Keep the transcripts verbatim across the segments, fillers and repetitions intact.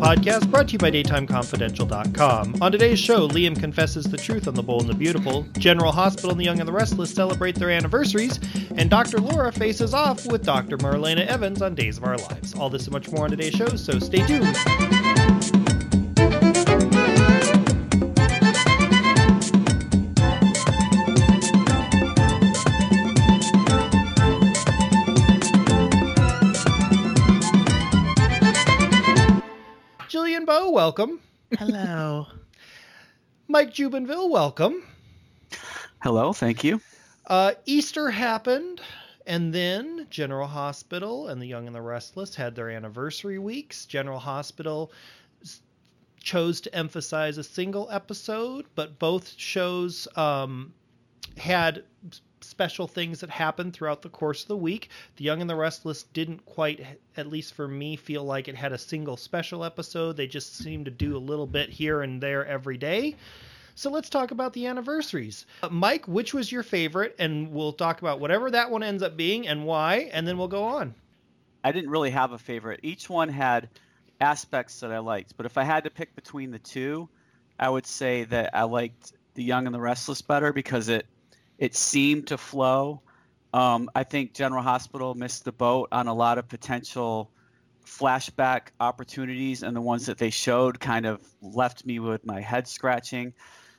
podcast brought to you by Daytime Confidential dot com. On today's show, Liam confesses the truth on The Bold and the Beautiful, General Hospital and the Young and the Restless celebrate their anniversaries, and Doctor Laura faces off with Doctor Marlena Evans on Days of Our Lives. All this and much more on today's show, so stay tuned. Jillian Bowe, welcome. Hello. Mike Jubinville, welcome. Hello, thank you. Uh, Easter happened, and then General Hospital and the Young and the Restless had their anniversary weeks. General Hospital s- chose to emphasize a single episode, but both shows um, had special things that happened throughout the course of the week. The Young and the Restless didn't quite, at least for me, feel like it had a single special episode. They just seemed to do a little bit here and there every day. So let's talk about the anniversaries. Uh, Mike, which was your favorite? And we'll talk about whatever that one ends up being and why, and then we'll go on. I didn't really have a favorite. Each one had aspects that I liked, but if I had to pick between the two, I would say that I liked The Young and the Restless better because it it seemed to flow. Um, I think General Hospital missed the boat on a lot of potential flashback opportunities, and the ones that they showed kind of left me with my head scratching.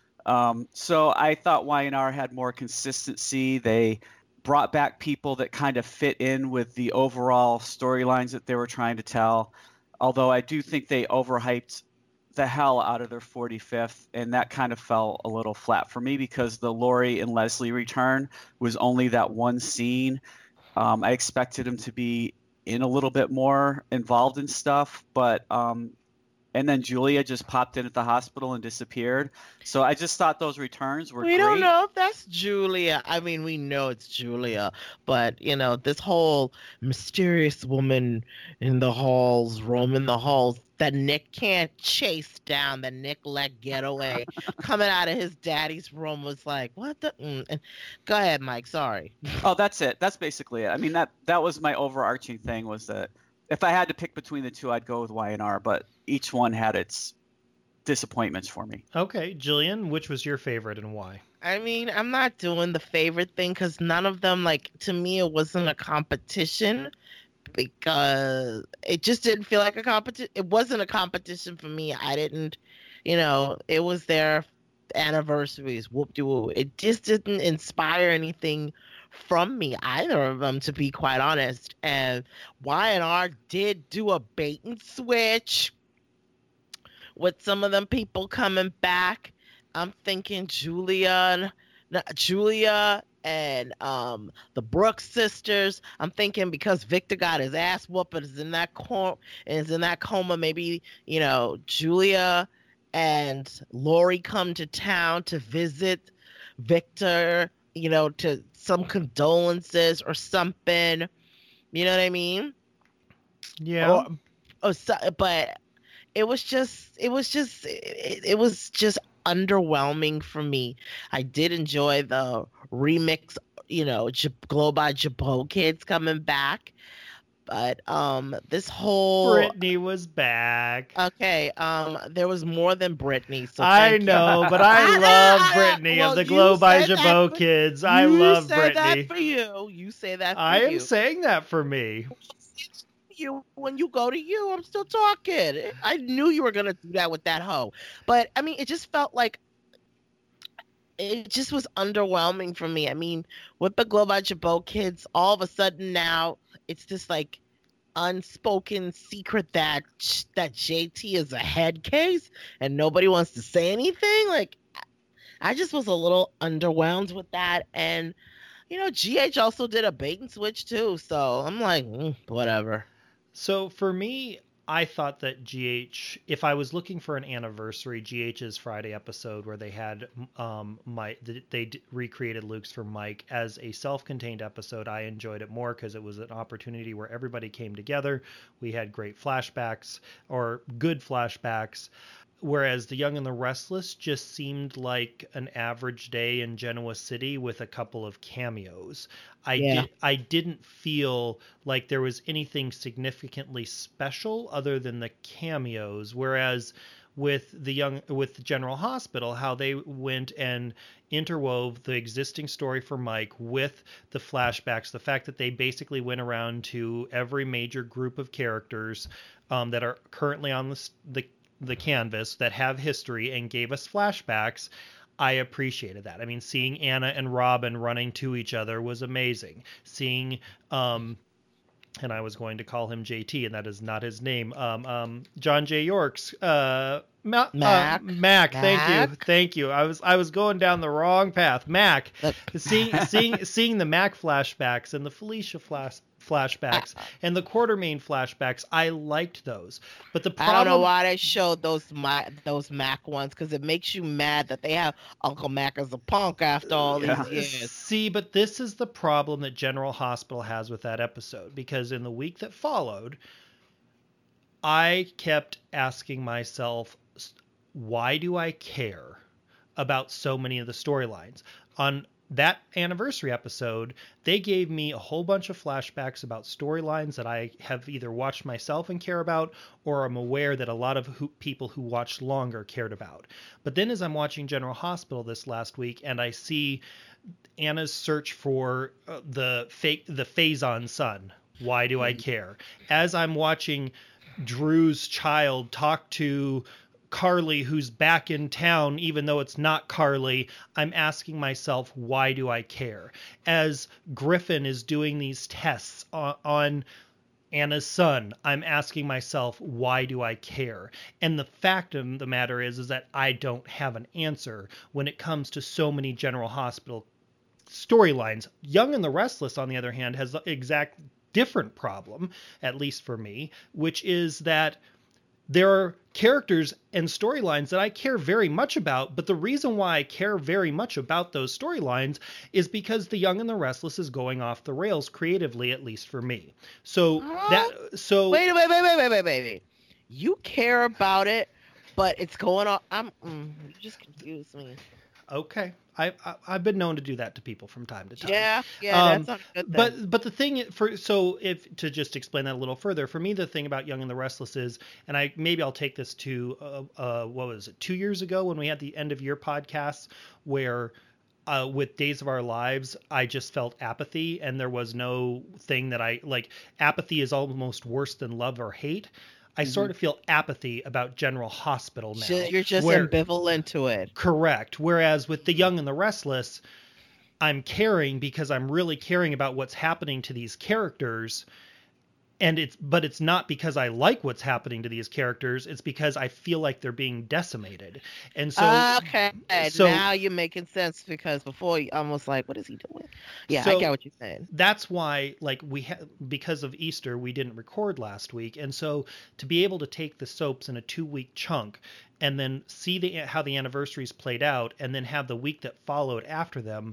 Um, so I thought Y and R had more consistency. They brought back people that kind of fit in with the overall storylines that they were trying to tell. Although I do think they overhyped the hell out of their forty-fifth, and that kind of fell a little flat for me because the Lori and Leslie return was only that one scene. Um, I expected them to be in a little bit more involved in stuff, but um, and then Julia just popped in at the hospital and disappeared. So I just thought those returns were We great. don't know if that's Julia. I mean, we know it's Julia, but you know, this whole mysterious woman in the halls, roaming the halls that Nick can't chase down, that Nick let get away, coming out of his daddy's room was like, what the? Mm. And go ahead, Mike. Sorry. Oh, that's it. That's basically it. I mean, that that was my overarching thing was that if I had to pick between the two, I'd go with Y and R, but each one had its disappointments for me. Okay, Jillian, which was your favorite and why? I mean, I'm not doing the favorite thing because none of them, like, to me, it wasn't a competition because it just didn't feel like a competition. It wasn't a competition for me. I didn't, you know, it was their anniversaries, whoop-de-woo. It just didn't inspire anything from me, either of them, to be quite honest. And Y and R did do a bait and switch with some of them people coming back. I'm thinking Julia, Julia and um, the Brooks sisters. I'm thinking because Victor got his ass whooped and is in that coma, is in that coma. Maybe you know Julia and Lori come to town to visit Victor. You know, to some condolences or something. You know what I mean? Yeah. Or, or so, but it was just it was just it, it was just underwhelming for me. I did enjoy the remix, you know, J- Glow by Jabot kids coming back, but um this whole Brittany was back. okay, um there was more than Brittany, so I thank you. know, but I love Brittany Well, of the you Glow by said that Jabot for- kids. I you love say Brittany. that for you. You say that for I am you. saying that for me. You when you go to you, I'm still talking. I knew you were gonna do that with that hoe, but I mean, it just felt like it just was underwhelming for me. I mean, with the Glow by Jabot kids, all of a sudden now it's this like unspoken secret that that J T is a head case and nobody wants to say anything. Like, I just was a little underwhelmed with that, and you know, G H also did a bait and switch too, so I'm like, mm, whatever. So for me, I thought that G H, if I was looking for an anniversary, G H's Friday episode where they had um Mike, they d- recreated Luke's for Mike as a self-contained episode, I enjoyed it more because it was an opportunity where everybody came together. We had great flashbacks or good flashbacks. whereas The Young and the Restless just seemed like an average day in Genoa City with a couple of cameos. I Yeah. did I didn't feel like there was anything significantly special other than the cameos, whereas with the young with General Hospital, how they went and interwove the existing story for Mike with the flashbacks, the fact that they basically went around to every major group of characters um, that are currently on the, the the canvas that have history and gave us flashbacks. I appreciated that. I mean, seeing Anna and Robin running to each other was amazing. Seeing um and I was going to call him J T, and that is not his name. Um, um, John J. York's uh, Ma- Mac. Uh, Mac. Thank you, Mac. thank you. I was I was going down the wrong path. Mac. Look. seeing seeing seeing the Mac flashbacks and the Felicia flash flashbacks and the Quartermain flashbacks. I liked those, but the problem. I don't know why they showed those Ma- those Mac ones, because it makes you mad that they have Uncle Mac as a punk after all Yeah. these years. See, but this is the problem that General Hospital has with that episode, because in the week that followed, I kept asking myself, why do I care about so many of the storylines? On that anniversary episode, they gave me a whole bunch of flashbacks about storylines that I have either watched myself and care about, or I'm aware that a lot of who, people who watched longer cared about. But then as I'm watching General Hospital this last week, and I see Anna's search for uh, the fake, the Faison son, why do I care? As I'm watching Drew's child talk to Carly, who's back in town, even though it's not Carly, I'm asking myself, why do I care? As Griffin is doing these tests on, on Anna's son, I'm asking myself, why do I care? And the fact of the matter is, is that I don't have an answer when it comes to so many General Hospital storylines. Young and the Restless, on the other hand, has the exact different problem, at least for me, which is that there are characters and storylines that I care very much about, but the reason why I care very much about those storylines is because The Young and the Restless is going off the rails creatively, at least for me. So Huh? that so Wait, wait, wait, wait, wait, wait, wait, wait. You care about it, but it's going on. I'm. Mm, you just confused me. okay, I, I I've been known to do that to people from time to time. Yeah, yeah, Um, that's not a good thing. But but the thing for so if to just explain that a little further, for me the thing about Young and the Restless is, and I maybe I'll take this to uh, uh what was it two years ago when we had the end of year podcasts where uh, with Days of Our Lives I just felt apathy, and there was no thing that I like. Apathy is almost worse than love or hate. I Mm-hmm. sort of feel apathy about General Hospital now. Ju- You're just where- ambivalent to it. Correct. Whereas with The Young and the Restless, I'm caring because I'm really caring about what's happening to these characters. And it's, but it's not because I like what's happening to these characters. It's because I feel like they're being decimated. And so, okay, so- now you're making sense, because before you almost like, what is he doing? Yeah, So- I get what you're saying. that's why, like, we had, because of Easter, we didn't record last week. And so to be able to take the soaps in a two week chunk and then see the, how the anniversaries played out and then have the week that followed after them,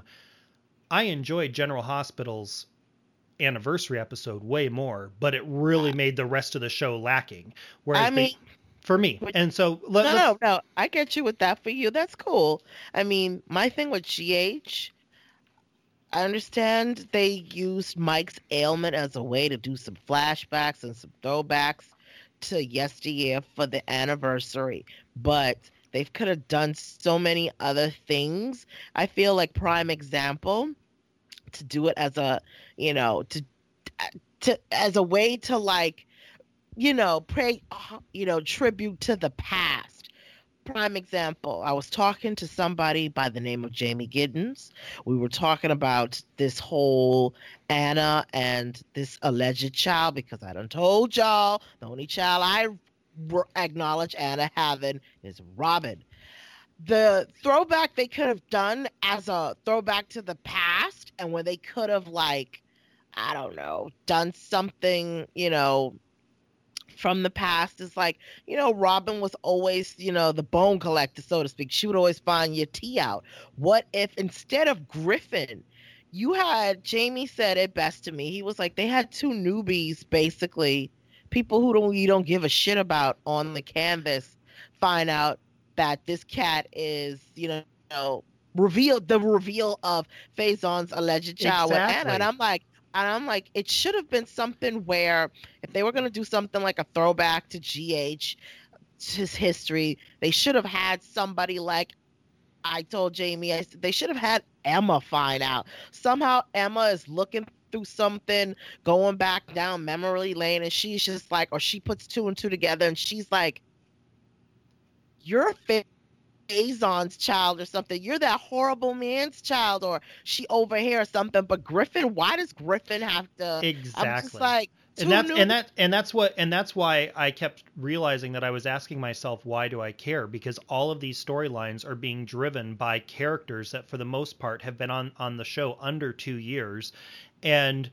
I enjoyed General Hospital's anniversary episode way more, but it really made the rest of the show lacking. Whereas I they- mean, for me, but- and so let, no, let's- no, no, I get you with that. For you, that's cool. I mean, my thing with G H, I understand they used Mike's ailment as a way to do some flashbacks and some throwbacks to yesteryear for the anniversary, but they could have done so many other things. I feel like prime example to do it as a, you know, to to as a way to, like, you know, pray, you know, tribute to the past. Prime example, I was talking to somebody by the name of Jamie Giddens. We were talking about this whole Anna and this alleged child, because I done told y'all the only child I r- acknowledge Anna having is Robin. The throwback they could have done as a throwback to the past, and when they could have, like, I don't know, done something, you know, from the past, is like, you know, Robin was always, you know, the bone collector, so to speak. She would always find your tea out. What if instead of Griffin, you had, Jamie said it best to me. He was like, they had two newbies, basically, people who don't you don't give a shit about on the canvas find out that this cat is, you know, reveal the reveal of Faison's alleged child with Exactly. Anna, and I'm like, and I'm like, it should have been something where if they were gonna do something like a throwback to G H, his history, they should have had somebody like I told Jamie, I said they should have had Emma find out. Somehow Emma is looking through something, going back down memory lane, and she's just like, or she puts two and two together, and she's like, "You're Faison's child or something. You're that horrible man's child," or she over here or something. But Griffin, why does Griffin have to? Exactly. I'm just like, and that's new- and that and that's what and that's why I kept realizing that I was asking myself, why do I care? Because all of these storylines are being driven by characters that for the most part have been on on the show under two years, and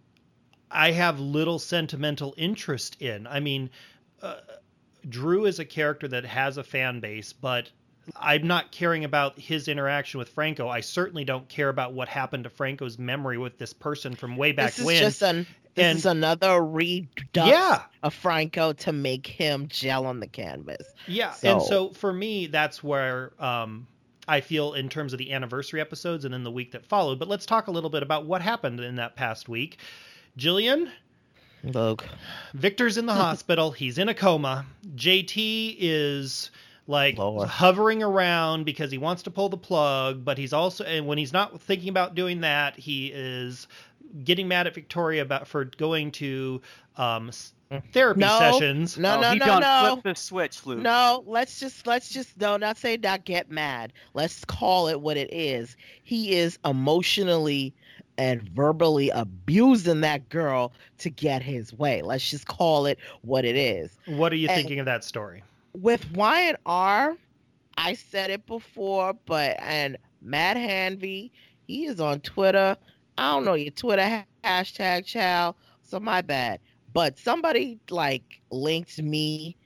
I have little sentimental interest in. I mean, uh, Drew is a character that has a fan base, but I'm not caring about his interaction with Franco. I certainly don't care about what happened to Franco's memory with this person from way back this is when. Just an, this and, is another redux yeah. of Franco to make him gel on the canvas. Yeah, so. and so for me, that's where um, I feel in terms of the anniversary episodes and in the week that followed. But let's talk a little bit about what happened in that past week. Jillian? Look. Victor's in the hospital. He's in a coma. J T is... like Lower. hovering around because he wants to pull the plug, but he's also, and when he's not thinking about doing that, he is getting mad at Victoria about for going to um, therapy no, sessions. No, oh, no, he no, done no. Flip the switch, Luke. No, let's just let's just no, not say not get mad. Let's call it what it is. He is emotionally and verbally abusing that girl to get his way. Let's just call it what it is. What are you and, thinking of that story? With Wyatt R, I said it before, but and Matt Hanvey, he is on Twitter. I don't know your Twitter ha- hashtag child, so my bad. But somebody like linked me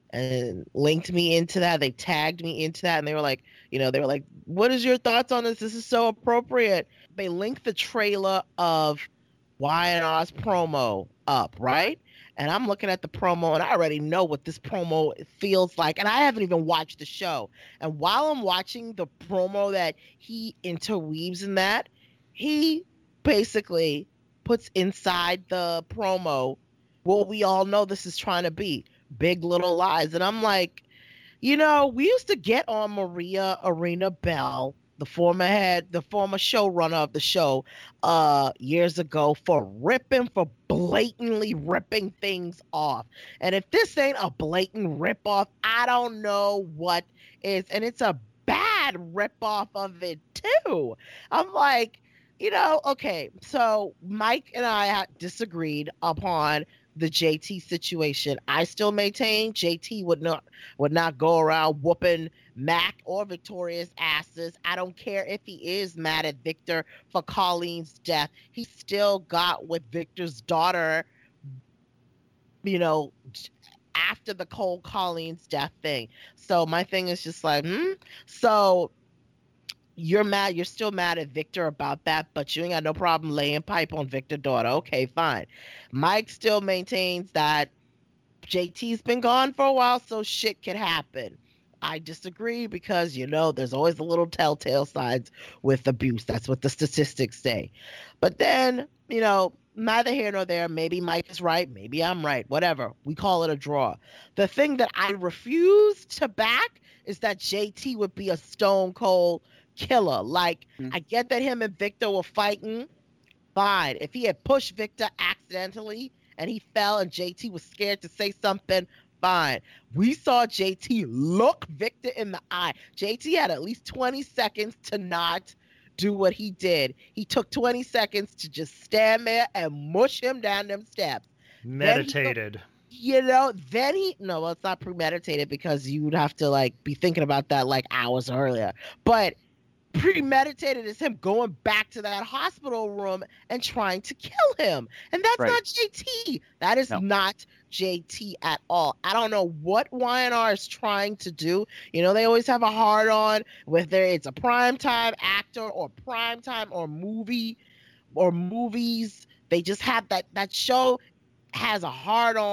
and linked me into that. They tagged me into that, and they were like, you know, they were like, "What is your thoughts on this? This is so appropriate." They linked the trailer of Wyatt R's promo up, right? And I'm looking at the promo, and I already know what this promo feels like. And I haven't even watched the show. And while I'm watching the promo that he interweaves in that, he basically puts inside the promo what we all know this is trying to be, Big Little Lies. And I'm like, you know, we used to get on Maria Arena Bell, the former head, the former showrunner of the show, uh, years ago for ripping, for blatantly ripping things off. And if this ain't a blatant ripoff, I don't know what is. And it's a bad ripoff of it too. I'm like, you know, okay, so Mike and I had disagreed upon the J T situation. I still maintain J T would not would not go around whooping Mac or Victoria's asses. I don't care if he is mad at Victor for Colleen's death. He still got with Victor's daughter, you know, after the Cole Colleen's death thing. So my thing is just like, hmm? So you're mad, you're still mad at Victor about that, but you ain't got no problem laying pipe on Victor's daughter. Okay, fine. Mike still maintains that J T's been gone for a while, so shit can happen. I disagree because, you know, there's always a little telltale signs with abuse. That's what the statistics say. But then, you know, neither here nor there. Maybe Mike is right. Maybe I'm right. Whatever. We call it a draw. The thing that I refuse to back is that J T would be a stone cold killer. Like, mm-hmm. I get that him and Victor were fighting. Fine. If he had pushed Victor accidentally and he fell and J T was scared to say something, fine. We saw J T look Victor in the eye. J T had at least twenty seconds to not do what he did. He took twenty seconds to just stand there and mush him down them steps. Meditated. He, you know, then he, no, well, it's not premeditated because you would have to like be thinking about that like hours earlier. But premeditated is him going back to that hospital room and trying to kill him. And that's right. Not J T. That is no. not J T at all. I don't know what Y N R is trying to do. You know, they always have a hard on, whether it's a primetime actor or primetime or movie or movies. They just have that, that show has a hard on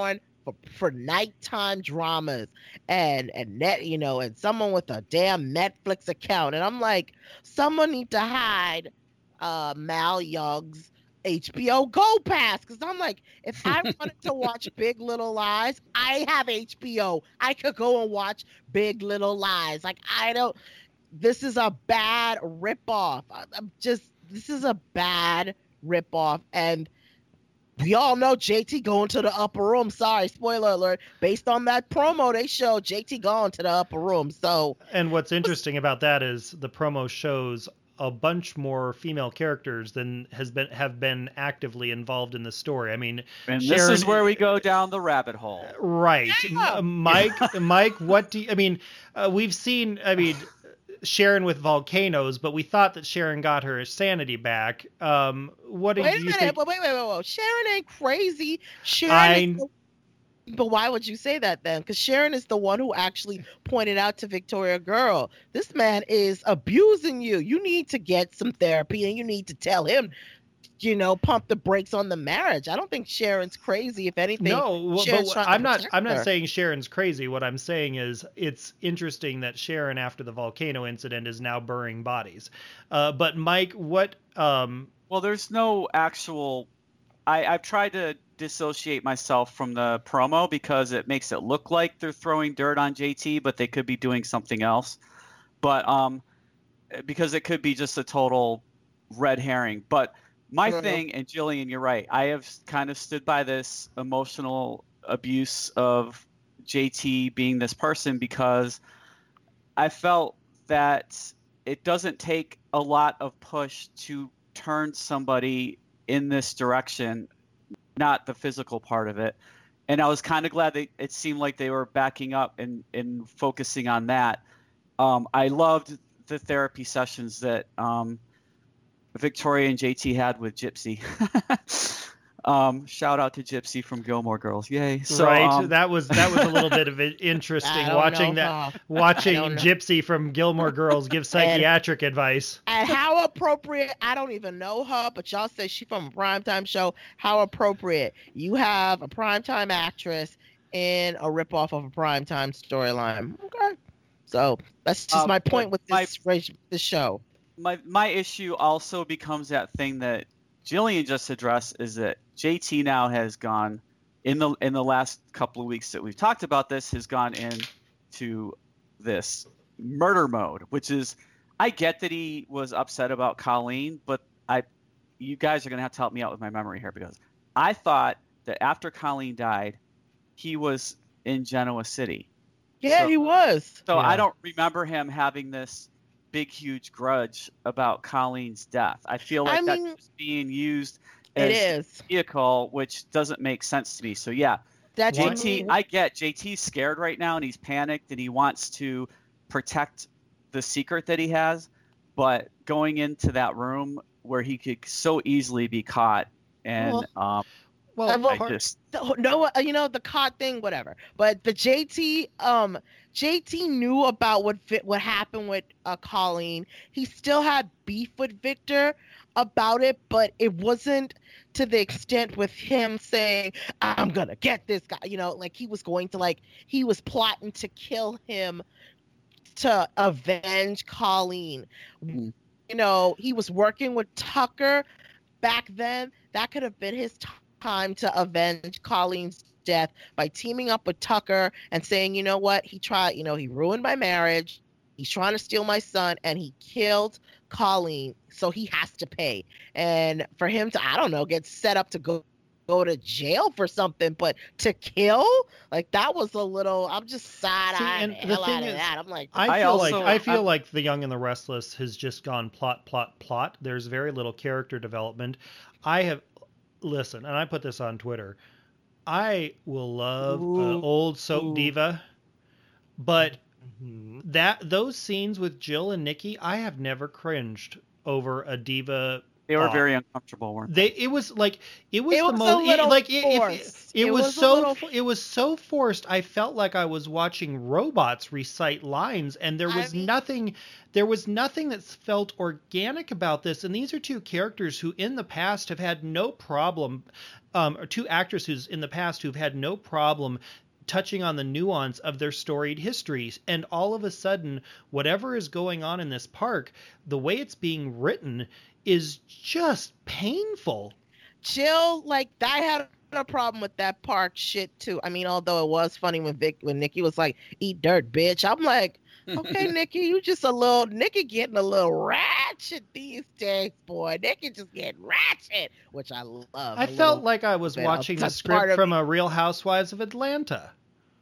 for, for nighttime dramas and and net, you know, and someone with a damn Netflix account. And I'm like, someone need to hide uh, Mal Young's H B O Go Pass, because I'm like, if I wanted to watch Big Little Lies, I have H B O. I could go and watch Big Little Lies. Like, I don't. This is a bad ripoff. I'm just. This is a bad ripoff, and we all know J T going to the upper room. Sorry, spoiler alert. Based on that promo, they showed J T going to the upper room. So, and what's interesting about that is the promo shows a bunch more female characters than has been have been actively involved in the story. I mean, and Sharon, this is where we go down the rabbit hole. Right. Yeah. M- Mike, Mike, what do you, I mean, uh, we've seen, I mean, Sharon with volcanoes, but we thought that Sharon got her sanity back. Um, what do wait a you minute, think? but wait, wait, wait, wait. Sharon ain't crazy. Sharon I- is the, but why would you say that then? Because Sharon is the one who actually pointed out to Victoria, girl, this man is abusing you. You need to get some therapy, and you need to tell him, you know, pump the brakes on the marriage. I don't think Sharon's crazy. If anything, No, well, Sharon's but trying to I'm not. protect I'm not her. saying Sharon's crazy. What I'm saying is it's interesting that Sharon, after the volcano incident, is now burying bodies. Uh, but Mike, what? Um, Well, there's no actual. I, I've tried to dissociate myself from the promo because it makes it look like they're throwing dirt on J T, but they could be doing something else. But um, because it could be just a total red herring. But my Uh-huh. thing, and Jillian, you're right. I have kind of stood by this emotional abuse of J T being this person because I felt that it doesn't take a lot of push to turn somebody in this direction, not the physical part of it. And I was kind of glad that it seemed like they were backing up and, and focusing on that. Um, I loved the therapy sessions that um, Victoria and J T had with Gypsy. um, shout out to Gypsy from Gilmore Girls. Yay. So, right. um, that was that was a little bit of it interesting I don't watching know, that. huh? Watching I don't know. Gypsy from Gilmore Girls give psychiatric advice. And how appropriate, I don't even know her, but y'all say she from a primetime show. How appropriate. You have a primetime actress in a ripoff of a primetime storyline. Okay. So that's just Uh, my but point with my- this, reg- this show. my my issue also becomes that thing that Jillian just addressed, is that J T now has gone in the in the last couple of weeks that we've talked about this, has gone into this murder mode, which is, I get that he was upset about Colleen, but I you guys are gonna have to help me out with my memory here, because I thought that after Colleen died, he was in Genoa City. Yeah, So- he was. So Yeah. I don't remember him having this big, huge grudge about Colleen's death. I feel like I that's mean, just being used It as is. a vehicle, which doesn't make sense to me. So yeah, That's Why- J T, I get J T's scared right now and he's panicked and he wants to protect the secret that he has, but going into that room where he could so easily be caught, and um, Well, Uh, well, I part- just the- no, uh, you know, the cod thing, whatever. But the J T, um, J T knew about what fit, what happened with uh, Colleen. He still had beef with Victor about it, but it wasn't to the extent with him saying, "I'm gonna get this guy." You know, like he was going to, like, he was plotting to kill him to avenge Colleen. Mhm. You know, he was working with Tucker back then. That could have been his t- time to avenge Colleen's death by teaming up with Tucker and saying, you know what, he tried, you know, he ruined my marriage. He's trying to steal my son, and he killed Colleen, so he has to pay. And for him to, I don't know, get set up to go go to jail for something, but to kill, like, that was a little. I'm just side See, eyeing and the the hell thing out of is, that. I'm like, I I feel also- like I feel I'm- like The Young and the Restless has just gone plot, plot, plot. There's very little character development. I have listen, and I put this on Twitter. I will love Ooh, an old soap ooh. diva, but mhm. that those scenes with Jill and Nikki, I have never cringed over a diva They were Oh. very uncomfortable, weren't they? They it was like it was It the was a most little like it, it, forced. it, It was, was a so little- it was so forced. I felt like I was watching robots recite lines, and there I was mean- nothing there was nothing that felt organic about this. And these are two characters who in the past have had no problem um or two actors who's in the past who've had no problem touching on the nuance of their storied histories, and all of a sudden whatever is going on in this park, the way it's being written is just painful. Jill, like I had a problem with that park shit too. I mean, although it was funny when Vic when Nikki was like, "Eat dirt, bitch." I'm like, okay, Nikki, you just a little Nikki getting a little ratchet these days, boy. Nikki just getting ratchet, which I love. I a felt little like I was bit of- watching the that's part script of from me. a Real Housewives of Atlanta.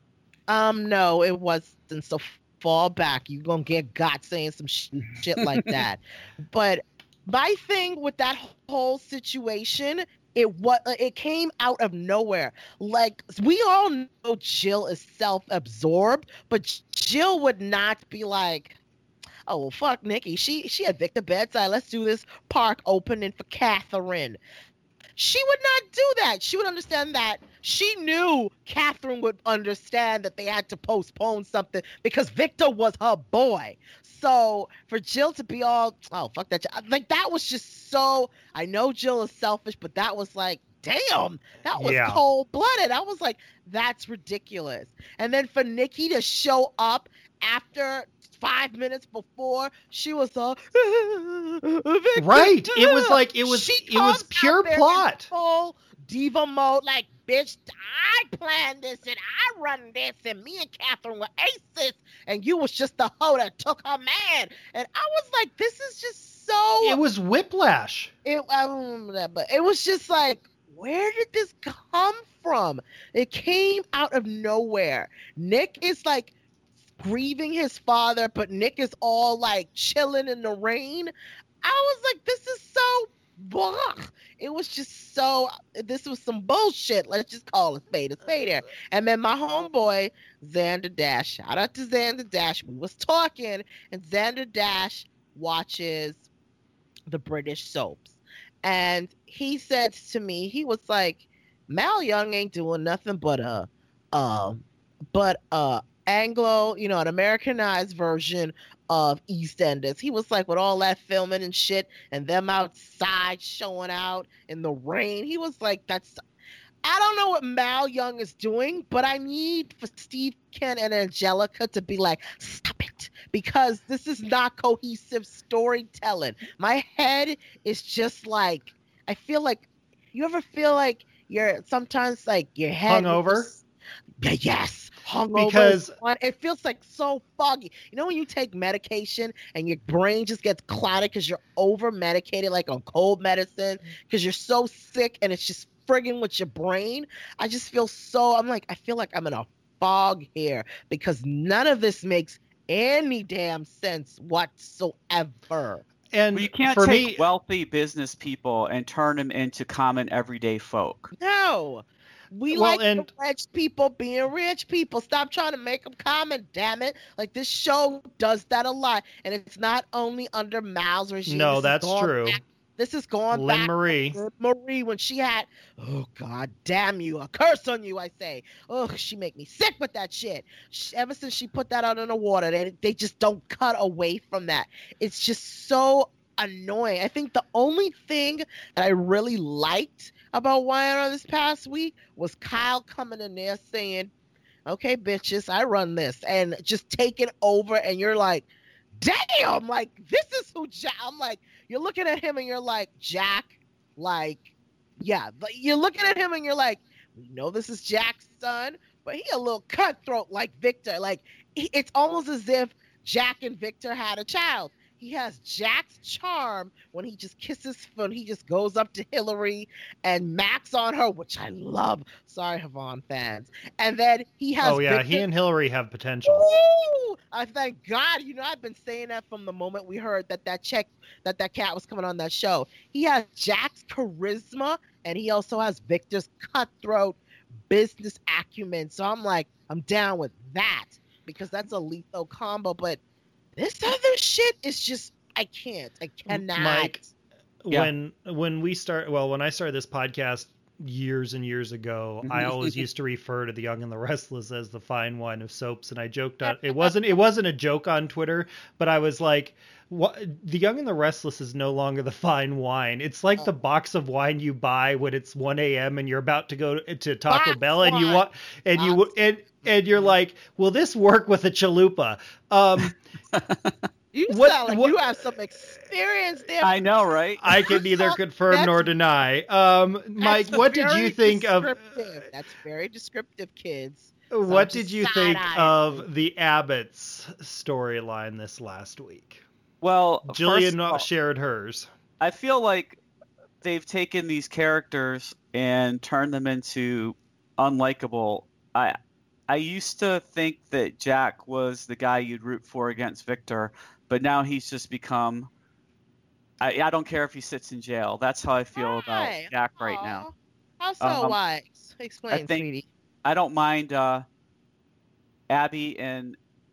Um, no, it wasn't. So fall back. You gonna get got saying some sh- shit like that. But my thing with that whole situation, it what it came out of nowhere. Like we all know Jill is self-absorbed, but Jill would not be like, "Oh well, fuck Nikki. She she had Victor bedside. Let's do this park opening for Catherine." She would not do that. She would understand that. She knew Catherine would understand that they had to postpone something because Victor was her boy. So for Jill to be all, oh, fuck that. Like, that was just so, I know Jill is selfish, but that was like, damn, that was Yeah. cold-blooded. I was like, that's ridiculous. And then for Nikki to show up after five minutes before, she was all, Victor. Right. It was like it was She it was comes out pure there in plot. full diva mode, like, bitch, I planned this and I run this, and me and Catherine were aces, and you was just the hoe that took her man. And I was like, this is just so. It was whiplash. It, I don't remember that, but it was just like, where did this come from? It came out of nowhere. Nick is like grieving his father, but Nick is all like chilling in the rain. I was like, this is so blah. It was just so, this was some bullshit. Let's just call it spade a spade here. And then my homeboy, Xander Dash, shout out to Xander Dash. We was talking, and Xander Dash watches the British soaps. And he said to me, he was like, Mal Young ain't doing nothing but a, um, but uh, Anglo, you know, an Americanized version of EastEnders. He was like, with all that filming and shit, and them outside showing out in the rain. He was like, that's. I don't know what Mal Young is doing, but I need for Steve Ken and Angelica to be like, stop it, because this is not cohesive storytelling. My head is just like, I feel like, you ever feel like you're sometimes like your head Hungover? is- Yeah, yes, hungover. Because- is one- it feels like so foggy. You know when you take medication and your brain just gets clouded because you're over medicated, like on cold medicine, because you're so sick and it's just frigging with your brain. I just feel so. I'm like, I feel like I'm in a fog here because none of this makes any damn sense whatsoever. And Well, you can't for take me, wealthy business people and turn them into common everyday folk. No. We Well, like and- the rich people being rich people. Stop trying to make them common, damn it. Like, this show does that a lot. And it's not only under Mal's regime. no, This is that's going true. back- this is going Lynn back Marie. to Marie when she had, oh, God damn you, a curse on you, I say. Oh, she make me sick with that shit. She, ever since she put that out in the water, they, they just don't cut away from that. It's just so annoying. I think the only thing that I really liked about Y N R this past week was Kyle coming in there saying, okay, bitches, I run this, and just taking over, and you're like, damn, like, this is who Jack, I'm like, you're looking at him and you're like, Jack, like, yeah, but you're looking at him and you're like, we know this is Jack's son, but he a little cutthroat like Victor. Like, he, it's almost as if Jack and Victor had a child. He has Jack's charm when he just kisses, when he just goes up to Hillary and Max on her, which I love. Sorry, Havon fans. And then he has. Oh yeah, Victor- he and Hillary have potential. Ooh, I thank God. You know, I've been saying that from the moment we heard that that check, that that cat was coming on that show. He has Jack's charisma, and he also has Victor's cutthroat business acumen. So I'm like, I'm down with that because that's a lethal combo. But this other shit is just, I can't. I cannot. Mike, Yeah. when when we start, well, when I started this podcast years and years ago, I always used to refer to The Young and the Restless as the fine wine of soaps, and I joked on it wasn't it wasn't a joke on Twitter, but I was like, what, The Young and the Restless is no longer the fine wine. It's like the box of wine you buy when it's one a.m. and you're about to go to Taco Box Bell, and you wine. want and you Box and and you're like, will this work with a chalupa? Um, You What- sound like what- you have some experience there. I know, right? I can neither confirm That's- nor deny. Um, Mike, That's what did very you think of descriptive. That's very descriptive, kids. what just did you think side-eyeing of the Abbott's storyline this last week? Well, first Jillian of all, shared hers. I feel like they've taken these characters and turned them into unlikable. I I used to think that Jack was the guy you'd root for against Victor, but now he's just become. I, I don't care if he sits in jail. That's how I feel Why? about Jack right now. Aw. How so? Um, Why? Explain, think- sweetie. I don't mind uh, Abby and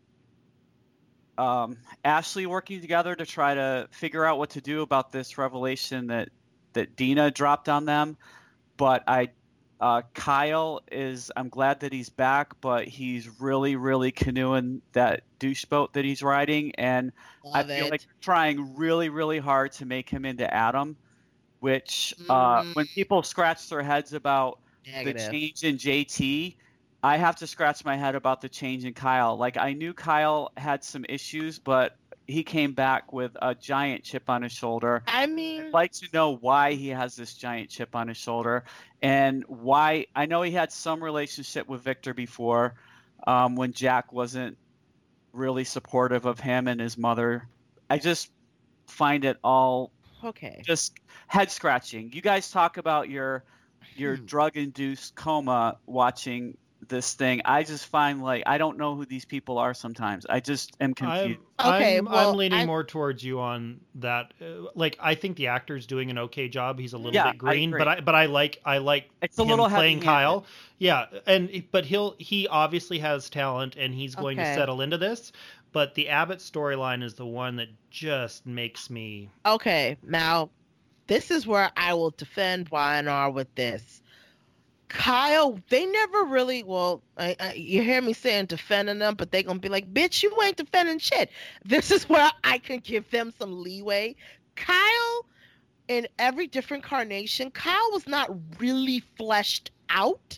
um, Ashley working together to try to figure out what to do about this revelation that that Dina dropped on them. But I, uh, Kyle is. I'm glad that he's back, but he's really, really canoeing that douche boat that he's riding, and Love I feel it. like they're trying really, really hard to make him into Adam. Which, uh, Mm. when people scratch their heads about the Negative. change in J T, I have to scratch my head about the change in Kyle. Like, I knew Kyle had some issues, but he came back with a giant chip on his shoulder. I mean, I'd like to know why he has this giant chip on his shoulder, and why. I know he had some relationship with Victor before, um, when Jack wasn't really supportive of him and his mother. I just find it all okay. just head scratching. You guys talk about your your Hmm. drug induced coma watching this thing. I just find, like, I don't know who these people are sometimes. I just am confused. I'm, Okay, I'm, well, I'm leaning I- more towards you on that. Uh, like, I think the actor's doing an okay job. He's a little Yeah, bit green, I but I but I like I like It's a him little playing heavy-handed. Kyle. Yeah, and but he'll he obviously has talent, and he's going to Okay. settle into this. But the Abbott storyline is the one that just makes me. Okay, now this is where I will defend Y N R with this. Kyle, they never really, well, I, I, you hear me saying defending them, but they gonna be like, bitch, you ain't defending shit. This is where I can give them some leeway. Kyle, in every different carnation, Kyle was not really fleshed out.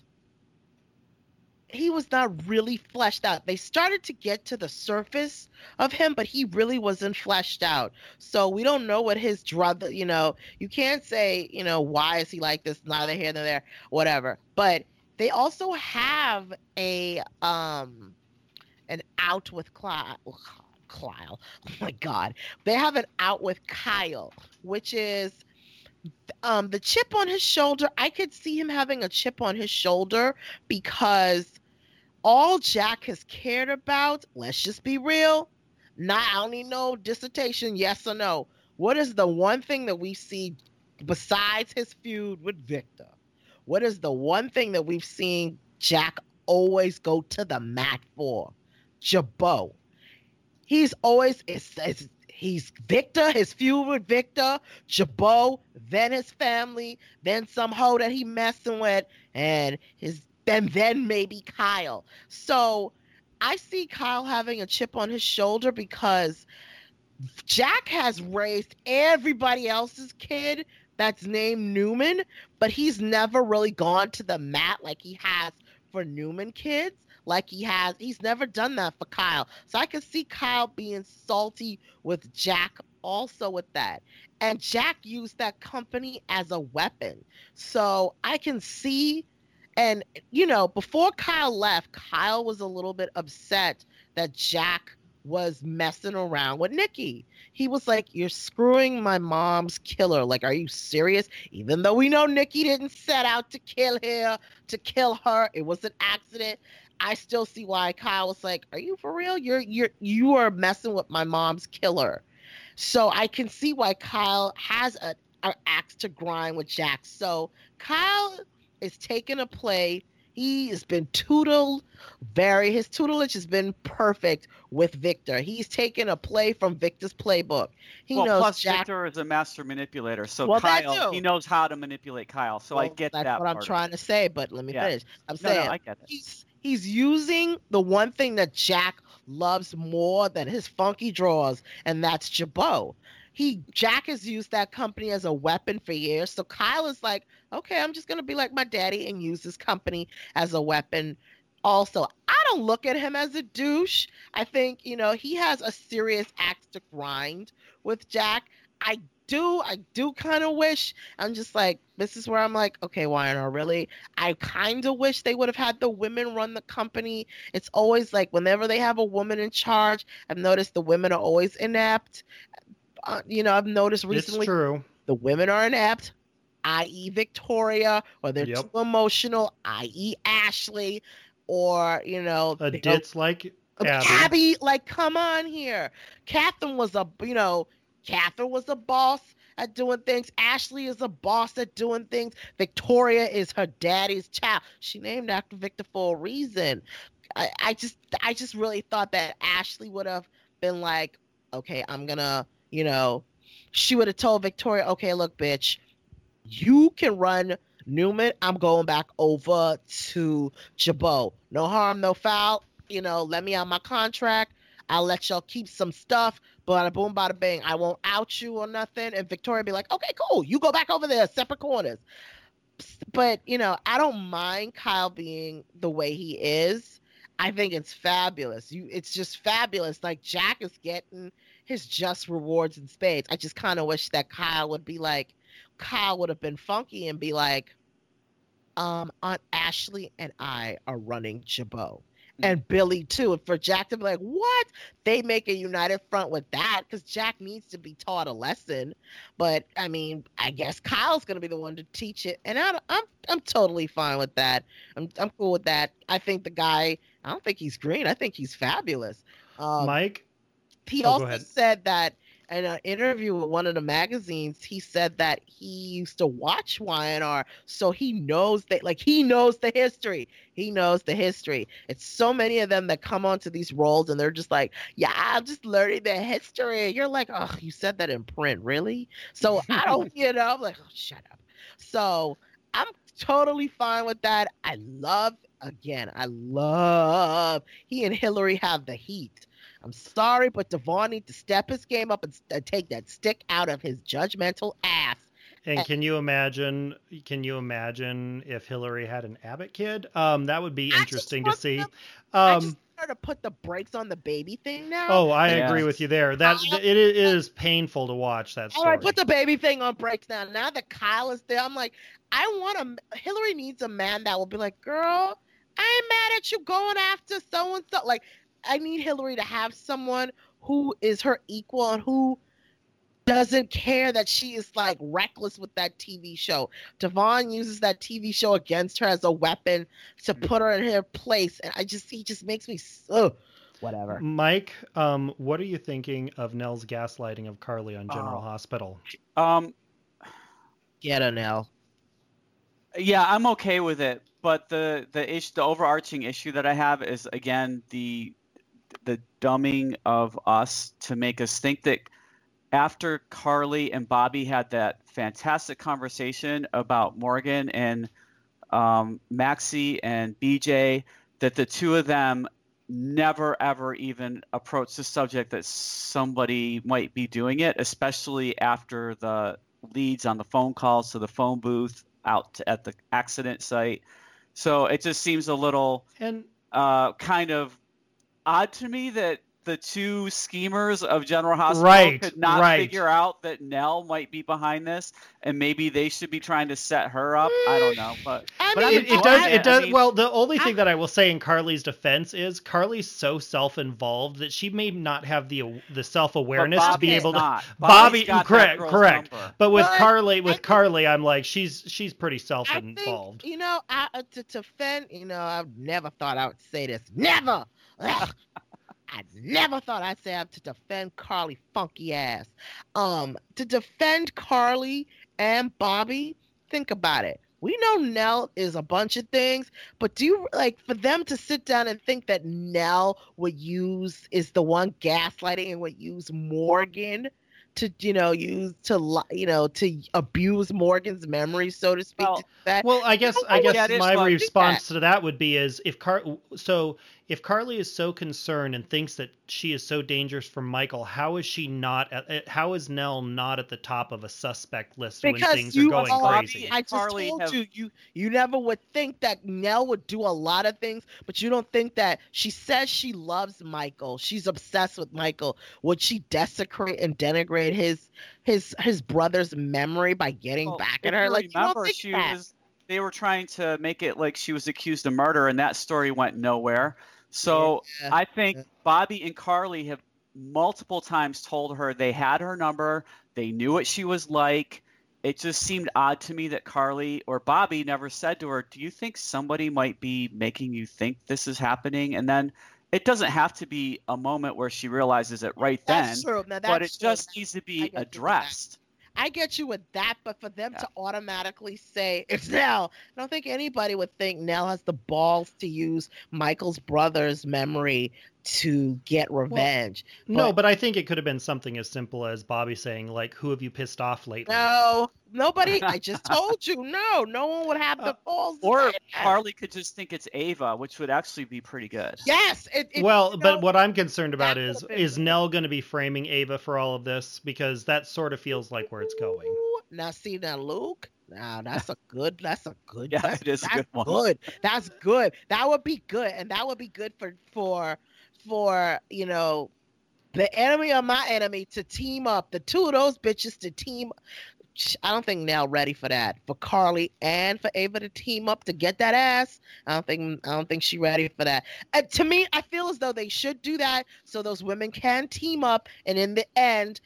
He was not really fleshed out. They started to get to the surface of him, but he really wasn't fleshed out. So we don't know what his drug, you know, you can't say, you know, why is he like this, neither here nor there, whatever. But they also have a um an out with Kyle. Kyle. Oh my God. They have an out with Kyle, which is um the chip on his shoulder. I could see him having a chip on his shoulder because all Jack has cared about, let's just be real, not I don't need no dissertation, yes or no. What is the one thing that we see besides his feud with Victor? What is the one thing that we've seen Jack always go to the mat for? Jabot. He's always it's, it's he's Victor, his feud with Victor, Jabot, then his family, then some hoe that he messing with, and his then then maybe Kyle. So I see Kyle having a chip on his shoulder because Jack has raised everybody else's kid that's named Newman, but he's never really gone to the mat like he has for Newman kids. Like he has, he's never done that for Kyle. So I can see Kyle being salty with Jack also with that. And Jack used that company as a weapon. So I can see, and you know, before Kyle left, Kyle was a little bit upset that Jack was messing around with Nikki. He was like, you're screwing my mom's killer. Like, are you serious? Even though we know Nikki didn't set out to kill her, to kill her, it was an accident. I still see why Kyle was like, are you for real? You're you're you are messing with my mom's killer. So I can see why Kyle has a, a axe to grind with Jack. So Kyle is taking a play. He has been tuteled very, his tutelage has been perfect with Victor. He's taken a play from Victor's playbook. He well, knows plus Jack. Victor is a master manipulator, so Well, that Kyle, too. he knows how to manipulate Kyle. So I Well, get that's that what I'm part of it. trying to say, but let me Yeah. finish. I'm No, no, saying I get it. he's he's using the one thing that Jack loves more than his funky drawers, and that's Jabot. He Jack has used that company as a weapon for years. So Kyle is like, okay, I'm just gonna be like my daddy and use this company as a weapon. Also, I don't look at him as a douche. I think, you know, he has a serious axe to grind with Jack. I do, I do kind of wish. I'm just like, this is where I'm like, okay, Y N R, really? I kind of wish they would have had the women run the company. It's always like whenever they have a woman in charge, I've noticed the women are always inept. Uh, you know, I've noticed recently It's true. the women are inept, that is. Victoria, or they're Yep. too emotional, that is. Ashley, or, you know, A they- ditz like Abby. Abby, like, come on here. Catherine was a, you know, Catherine was a boss at doing things. Ashley is a boss at doing things. Victoria is her daddy's child. She named after Victor for a reason. I, I just, I just really thought that Ashley would have been like, okay, I'm gonna, you know, she would have told Victoria, okay, look, bitch, you can run Newman. I'm going back over to Jabot. No harm, no foul. You know, let me out my contract. I'll let y'all keep some stuff. Bada boom, bada bang. I won't out you or nothing. And Victoria be like, okay, cool. You go back over there, separate corners. But, you know, I don't mind Kyle being the way he is. I think it's fabulous. You, it's just fabulous. Like, Jack is getting his just rewards in spades. I just kind of wish that Kyle would be like, Kyle would have been funky and be like, um, Aunt Ashley and I are running Jabot. And Billy too. And for Jack to be like, what? They make a united front with that because Jack needs to be taught a lesson. But I mean, I guess Kyle's gonna be the one to teach it, and I, I'm I'm totally fine with that. I'm I'm cool with that. I think the guy. I don't think he's green. I think he's fabulous. Um, Mike? he Oh, go also ahead. said that in an interview with one of the magazines, he said that he used to watch Y N R, so he knows that, like, he knows the history. He knows the history. It's so many of them that come onto these roles and they're just like, yeah, I'm just learning the history. You're like, oh, you said that in print, really? So I don't, you know, I'm like, oh, shut up. So I'm totally fine with that. I love, again, I love he and Hillary have the heat. I'm sorry, but Devon needs to step his game up and, and take that stick out of his judgmental ass. And can you imagine? Can you imagine if Hillary had an Abbott kid? Um, that would be I interesting just to want see. them- I Um, just want her to put the brakes on the baby thing now. oh, I Yeah. agree with you there. That it, it is painful to watch that All story. right, put the baby thing on brakes now. Now that Kyle is there, I'm like, I want a Hillary needs a man that will be like, girl, I ain't mad at you going after so and so. Like, I need Hillary to have someone who is her equal and who doesn't care that she is like reckless with that T V show. Devon uses that T V show against her as a weapon to put her in her place, and I just he just makes me so whatever. Mike, um, what are you thinking of Nell's gaslighting of Carly on General Oh. Hospital? Um, Get her, Nell. yeah, I'm okay with it, but the the issue, the overarching issue that I have is again the the dumbing of us to make us think that after Carly and Bobby had that fantastic conversation about Morgan and um, Maxie and B J, that the two of them never ever even approached the subject that somebody might be doing it, especially after the leads on the phone calls to the phone booth out to, at the accident site. So it just seems a little And uh, kind of odd to me that the two schemers of General Hospital Right, could not right. figure out that Nell might be behind this, and maybe they should be trying to set her up. I don't know, but I but I'm mean, it, it enjoying does. it. It does. I mean, well, the only thing I- that I will say in Carly's defense is Carly's so self-involved that she may not have the the self-awareness but to be Bobby's able to. not. Bobby, Bobby's got that correct, girl's correct. number. But with But Carly, I with think- Carly, I'm like, she's she's pretty I think, self-involved. you know, I, uh, to, to defend, you know, I've never thought I would say this. Never! Ugh. I never thought I'd say that to defend Carly funky ass. Um, to defend Carly and Bobby, think about it. we know Nell is a bunch of things, but do you like for them to sit down and think that Nell would use is the one gaslighting and would use Morgan to, you know, use to, li- you know, to abuse Morgan's memory, so to speak? Well, to that, Well, I guess I Yeah, guess it is my logic. response to that would be is if Car so if Carly is so concerned and thinks that she is so dangerous for Michael, how is she not at, at- how is Nell not at the top of a suspect list when because things you are going are, crazy? I just Carly told have- you, you you never would think that Nell would do a lot of things, but you don't think that she says she loves Michael. She's obsessed with Michael. Would she desecrate and denigrate his his his brother's memory by getting Well, back if at her? you Like, you don't remember, think she that. was. They were trying to make it like she was accused of murder, and that story went nowhere. So Yeah. I think Yeah. Bobby and Carly have multiple times told her they had her number, they knew what she was like. It just seemed odd to me that Carly or Bobby never said to her, "Do you think somebody might be making you think this is happening?" And then it doesn't have to be a moment where she realizes it right That's then, true. Now, but that's it true. just needs to I be get you with that. addressed. I get you with that, but for them Yeah. to automatically say it's Nell, I don't think anybody would think Nell has the balls to use Michael's brother's memory to get revenge. No, but I think it could have been something as simple as Bobby saying, like, "Who have you pissed off lately?" No, nobody. I just told you, no, no one would have the Uh, balls. to Or say that. Carly could just think it's Ava, which would actually be pretty good. Yes. It, it, Well, you but know, what I'm concerned about that is would've been is good. Nell going to be framing Ava for all of this, because that sort of feels like where it's going. Ooh, now see now, Luke. Now that's a good. That's a good. Yeah, that's, it is a that's good one. good. That's good. That would be good, and that would be good for for for you know the enemy of my enemy to team up. The two of those bitches to team. I don't think Nell ready for that. For Carly and for Ava to team up to get that ass, I don't think I don't think she ready for that. And to me, I feel as though they should do that so those women can team up, and in the end,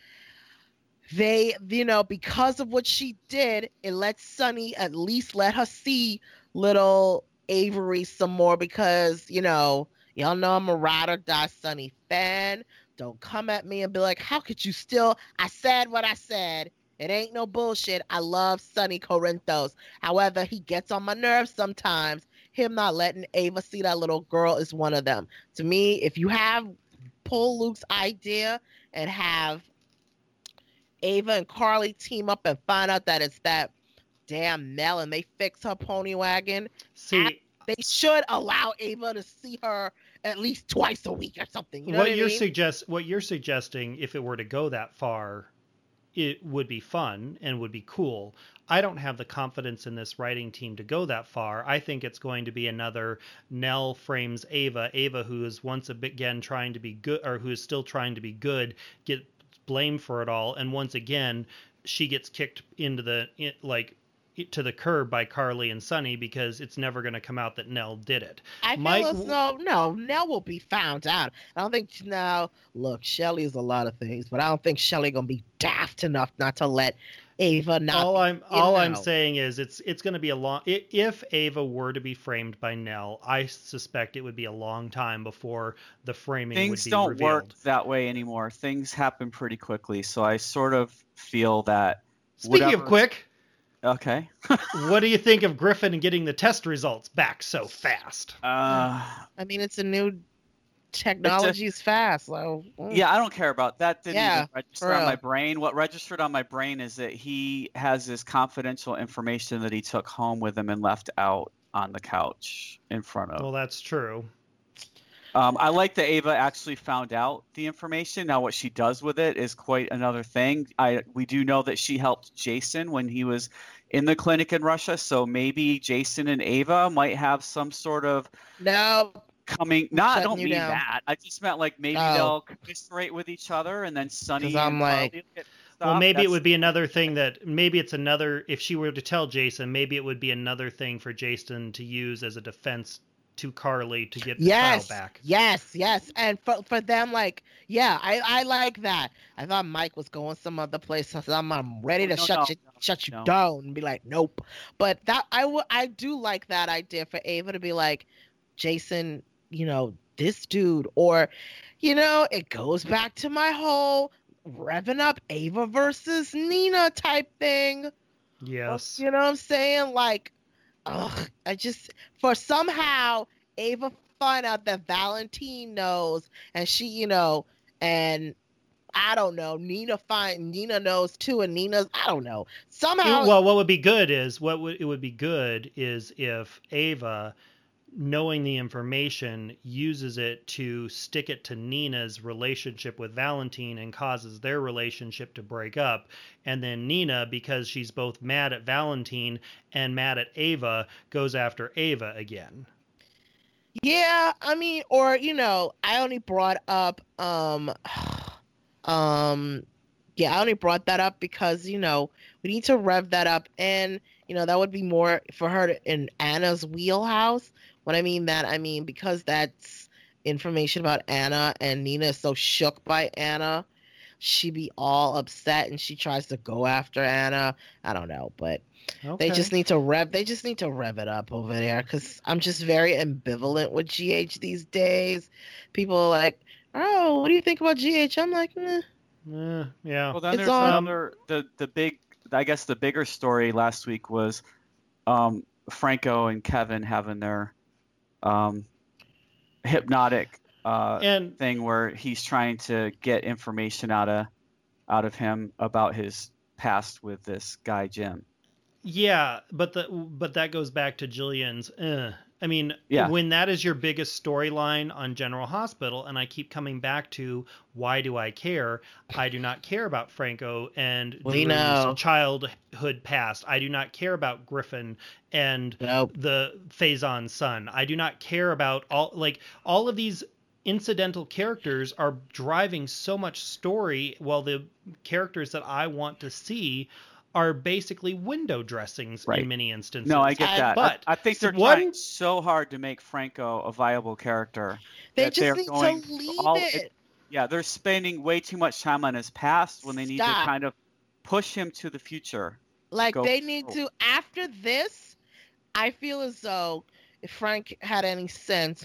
they, you know, because of what she did, it lets Sunny at least let her see little Avery some more, because, you know, y'all know I'm a ride or die Sunny fan. Don't come at me and be like, how could you still, I said what I said. It ain't no bullshit. I love Sonny Corinthos. However, he gets on my nerves sometimes. Him not letting Ava see that little girl is one of them. To me, if you have pull Luke's idea and have Ava and Carly team up and find out that it's that damn Nell and they fix her pony wagon, See, they should allow Ava to see her at least twice a week or something. You know what what, you're I mean? suggest what you're suggesting, if it were to go that far, it would be fun and would be cool. I don't have the confidence in this writing team to go that far. I think it's going to be another Nell frames Ava, Ava who is once again trying to be good, or who is still trying to be good, get blamed for it all, and once again she gets kicked into the like to the curb by Carly and Sonny, because it's never going to come out that Nell did it. I feel Mike- as though no, Nell will be found out. I don't think now. Look, Shelly is a lot of things, but I don't think Shelly gonna be daft enough not to let Ava not. all be, I'm you all I'm know. saying is it's it's going to be a long i- if Ava were to be framed by Nell, I suspect it would be a long time before the framing Things would be don't revealed. work that way anymore. Things happen pretty quickly. So I sort of feel that. Speaking whatever- of quick, Okay. what do you think of Griffin getting the test results back so fast? Uh, I mean, it's a new technology is fast. So mm. yeah, I don't care about that. Didn't Yeah, even register for on my real. brain. What registered on my brain is that he has this confidential information that he took home with him and left out on the couch in front of. Well, that's true. Um, I like that Ava actually found out the information. Now, what she does with it is quite another thing. I we do know that she helped Jason when he was in the clinic in Russia, so maybe Jason and Ava might have some sort of No, coming. No, I shutting don't you mean down. that. I just meant like maybe Oh. they'll commiserate with each other, and then Sonny 'Cause and I'm like- Carly will get Well, stuff. maybe it That's- would be another thing that maybe it's another if she were to tell Jason, maybe it would be another thing for Jason to use as a defense to Carly to get the yes, trial back. yes, yes, and for for them, like, yeah, I I like that. I thought Mike was going some other place. So I'm I'm ready to Oh, no, shut no, you no, shut you no. down and be like, nope. But that I would I do like that idea for Ava to be like, Jason, you know, this dude, or, you know, it goes back to my whole revving up Ava versus Nina type thing. Yes. You know what I'm saying? Like, ugh, I just for somehow Ava find out that Valentine knows, and she, you know, and I don't know, Nina find Nina knows too, and Nina's I don't know somehow. Well, what would be good is what would it would be good is if Ava, knowing the information, uses it to stick it to Nina's relationship with Valentine and causes their relationship to break up. And then Nina, because she's both mad at Valentine and mad at Ava, goes after Ava again. Yeah, I mean, or you know, I only brought up um um yeah, I only brought that up because, you know, we need to rev that up, and you know, that would be more for her to, in Anna's wheelhouse. When I mean that, I mean because that's information about Anna, and Nina is so shook by Anna, she be all upset and she tries to go after Anna. I don't know, but Okay. they just need to rev. They just need to rev it up over there, because I'm just very ambivalent with G H these days. People are like, "Oh, what do you think about G H?" I'm like, eh. Eh, yeah. Well, then It's there's on- another the the big I guess the bigger story last week was um, Franco and Kevin having their um, hypnotic uh, And thing where he's trying to get information out of out of him about his past with this guy Jim. yeah, but the but that goes back to Jillian's. Uh, I mean, Yeah. when that is your biggest storyline on General Hospital, and I keep coming back to why do I care? I do not care about Franco and We Drew's know. childhood past. I do not care about Griffin and Nope. the Faison's son. I do not care about all like all of these incidental characters are driving so much story, while the characters that I want to see are basically window dressings Right. in many instances. No, I get I- that. but I, I think they're one- trying so hard to make Franco a viable character. They that just they're need going to leave all- it. Yeah, they're spending way too much time on his past when they need to Stop. kind of push him to the future. Like go they need through. to after this. I feel as though if Frank had any sense,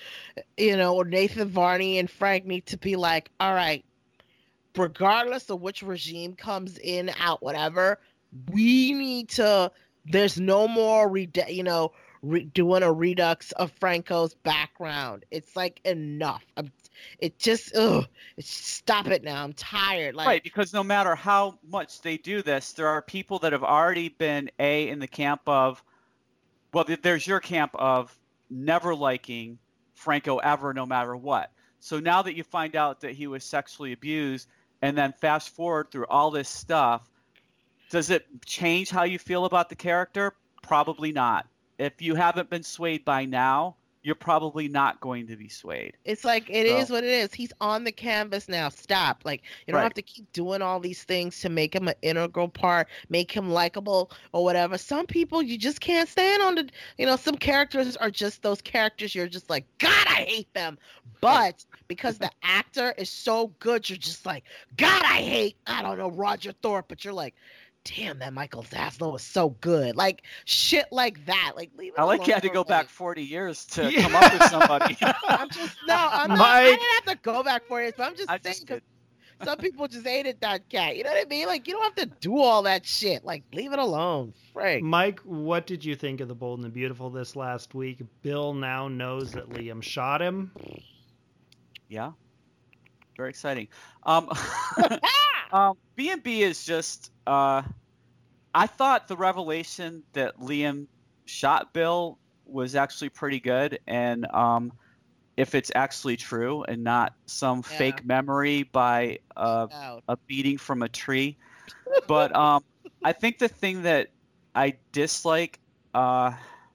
you know, or Nathan Varney and Frank need to be like, all right, regardless of which regime comes in, out, whatever, we need to. There's no more, re- you know, re- doing a redux of Franco's background. It's like enough. I'm, it just, ugh, it's, stop it now. I'm tired. Like, Right, because no matter how much they do this, there are people that have already been a in the camp of, well, th- there's your camp of never liking Franco ever, no matter what. So now that you find out that he was sexually abused, and then fast forward through all this stuff, does it change how you feel about the character? Probably not. If you haven't been swayed by now, you're probably not going to be swayed. it's like it is So- what it is. He's on the canvas now. Stop. Like you don't Right. have to keep doing all these things to make him an integral part, make him likable or whatever. Some people you just can't stand on the. You know, some characters are just those characters. You're just like, God, I hate them. But because the actor is so good, you're just like, God, I hate. I don't know Roger Thorpe, but you're like, damn, that Michael Zaslow is so good. Like shit like that. Like leave it I like alone you had to for, go like- back forty years to Yeah. come up with somebody. I'm just no, I'm not, I Mike- didn't have to go back for it, but I'm just I saying just 'cause did. some people just hated that cat. You know what I mean? Like you don't have to do all that shit. Like leave it alone, Frank. Mike, what did you think of The Bold and the Beautiful this last week? Bill now knows that Liam shot him. Yeah, very exciting. Um, um, B and B is just. Uh, I thought the revelation that Liam shot Bill was actually pretty good, and um, if it's actually true and not some Yeah. fake memory by uh, Out. a beating from a tree. But um, I think the thing that I dislike uh,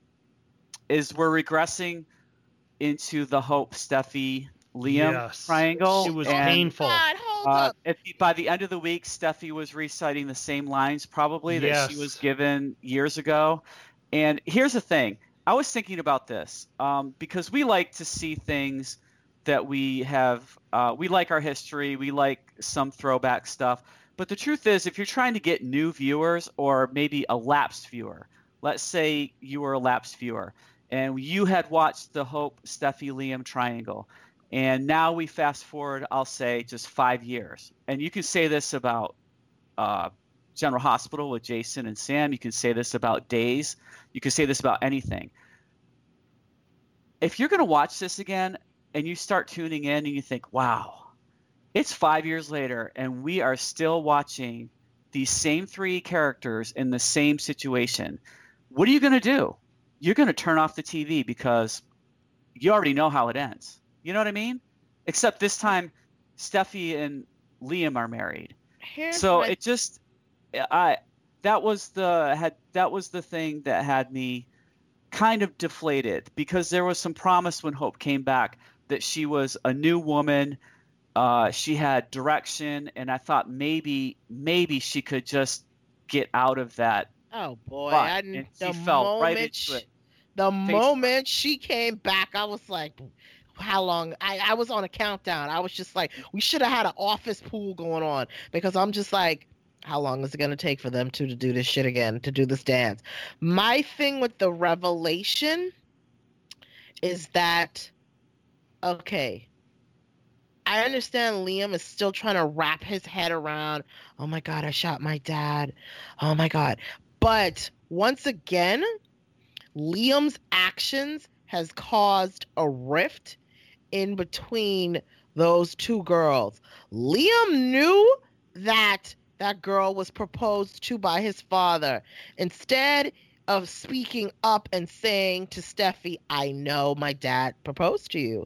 is we're regressing into the Hope, Steffi, Liam Yes. triangle. It was and, painful. God, hold Uh, up. if, by the end of the week, Steffi was reciting the same lines probably that she Yes. was given years ago. And here's the thing. I was thinking about this um, because we like to see things that we have. Uh, we like our history. We like some throwback stuff. But the truth is, if you're trying to get new viewers or maybe a lapsed viewer, let's say you were a lapsed viewer and you had watched the Hope, Steffi, Liam triangle, and now we fast forward, I'll say, just five years. And you can say this about uh, General Hospital with Jason and Sam. You can say this about Days. You can say this about anything. If you're going to watch this again and you start tuning in and you think, wow, it's five years later and we are still watching these same three characters in the same situation, what are you going to do? You're going to turn off the T V because you already know how it ends. You know what I mean? Except this time, Steffi and Liam are married. Here's So my- it just, I that was the had that was the thing that had me kind of deflated, because there was some promise when Hope came back that she was a new woman. Uh, she had direction, and I thought maybe maybe she could just get out of that. Oh boy, But- I and didn't. she The fell moment, right into sh- it. the Face moment she came back, I was like, "How long?" I, I was on a countdown. I was just like, "We should have had an office pool going on," because I'm just like, "How long is it gonna take for them two to do this shit again? To do this dance?" My thing with the revelation is that, okay, I understand Liam is still trying to wrap his head around, oh my God, I shot my dad. Oh my God. But once again, Liam's actions has caused a rift in between those two girls. Liam knew that that girl was proposed to by his father. Instead of speaking up and saying to Steffi, I know my dad proposed to you.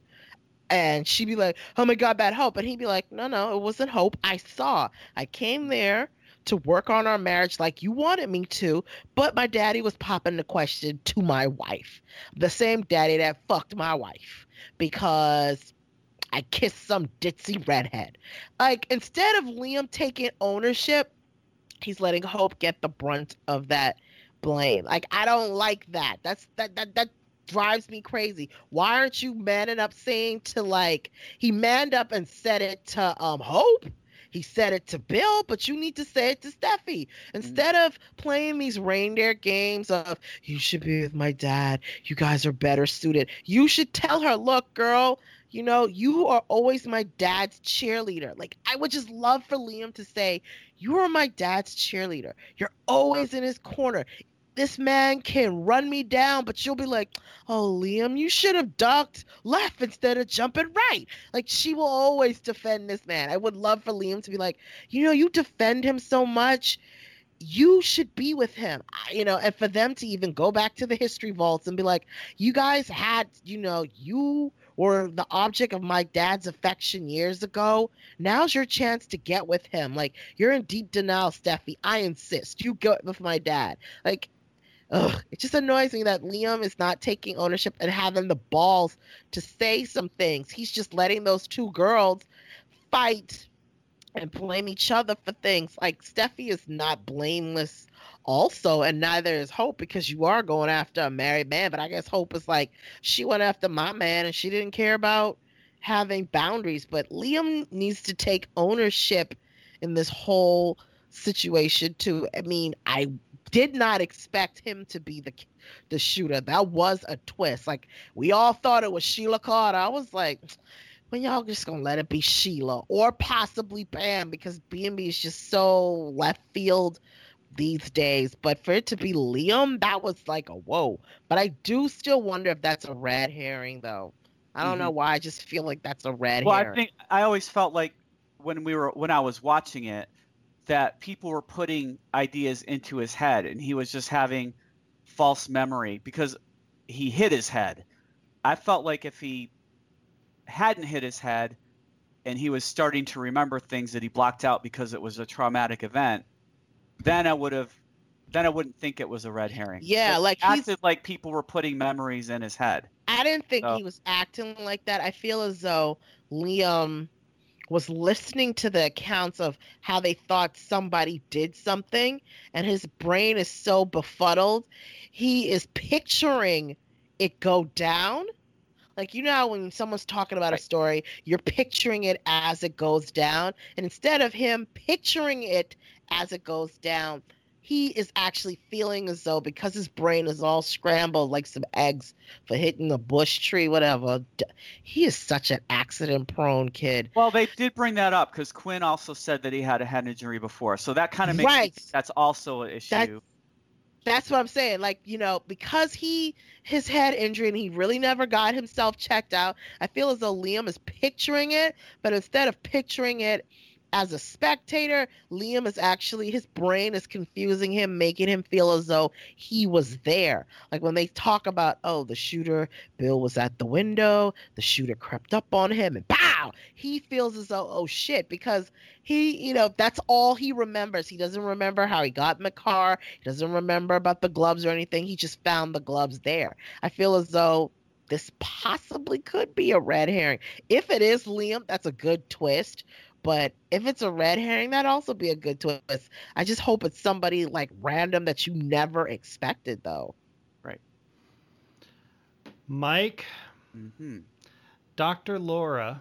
And she'd be like, oh my God, bad Hope. And he'd be like, no, no, it wasn't Hope. I saw. I came there to work on our marriage like you wanted me to, but my daddy was popping the question to my wife. The same daddy that fucked my wife because I kissed some ditzy redhead. Like, instead of Liam taking ownership, he's letting Hope get the brunt of that blame. Like, I don't like that. That's that that that drives me crazy. Why aren't you manning up saying to, like, he manned up and said it to um Hope? He said it to Bill, but you need to say it to Steffi. Instead mm. of playing these reindeer games of, you should be with my dad, you guys are better suited. You should tell her, look, girl, you know, you are always my dad's cheerleader. Like, I would just love for Liam to say, you are my dad's cheerleader. You're always in his corner. This man can run me down, but you'll be like, oh, Liam, you should have ducked left instead of jumping right. Like, she will always defend this man. I would love for Liam to be like, you know, you defend him so much. You should be with him, you know, and for them to even go back to the history vaults and be like, you guys had, you know, you were the object of my dad's affection years ago. Now's your chance to get with him. Like, you're in deep denial, Steffi. I insist. You go with my dad. Like, ugh, it just annoys me that Liam is not taking ownership and having the balls to say some things. He's just letting those two girls fight and blame each other for things. Like, Steffi is not blameless also, and neither is Hope, because you are going after a married man. But I guess Hope is like, she went after my man and she didn't care about having boundaries. But Liam needs to take ownership in this whole situation too. I mean, I did not expect him to be the the shooter. That was a twist. Like, we all thought it was Sheila Carter. I was like, when y'all just gonna let it be Sheila or possibly Pam, because B and B is just so left field these days. But for it to be Liam, that was like a whoa. But I do still wonder if that's a red herring, though. I don't mm-hmm. know why. I just feel like that's a red well, herring. Well, I think I always felt like when we were when I was watching it, that people were putting ideas into his head and he was just having false memory because he hit his head. I felt like if he hadn't hit his head and he was starting to remember things that he blocked out because it was a traumatic event, then I would have then I wouldn't think it was a red herring. Yeah, it like acted he's, like people were putting memories in his head. I didn't think so. he was acting like that. I feel as though Liam was listening to the accounts of how they thought somebody did something, and his brain is so befuddled. He is picturing it go down. Like, you know how when someone's talking about right. a story, you're picturing it as it goes down. And instead of him picturing it as it goes down, he is actually feeling as though, because his brain is all scrambled like some eggs for hitting a bush tree, whatever. He is such an accident-prone kid. Well, they did bring that up because Quinn also said that he had a head injury before, so that kind of makes right. sense. That's also an issue. That, that's what I'm saying. Like, you know, because he his head injury and he really never got himself checked out, I feel as though Liam is picturing it, but instead of picturing it as a spectator, Liam is actually, his brain is confusing him, making him feel as though he was there. Like when they talk about, oh, the shooter, Bill was at the window, the shooter crept up on him and pow! He feels as though, oh shit, because he, you know, that's all he remembers. He doesn't remember how he got in the car. He doesn't remember about the gloves or anything. He just found the gloves there. I feel as though this possibly could be a red herring. If it is Liam, that's a good twist. But if it's a red herring, that'd also be a good twist. I just hope it's somebody like random that you never expected, though. Right. Mike, Mm-hmm. Doctor Laura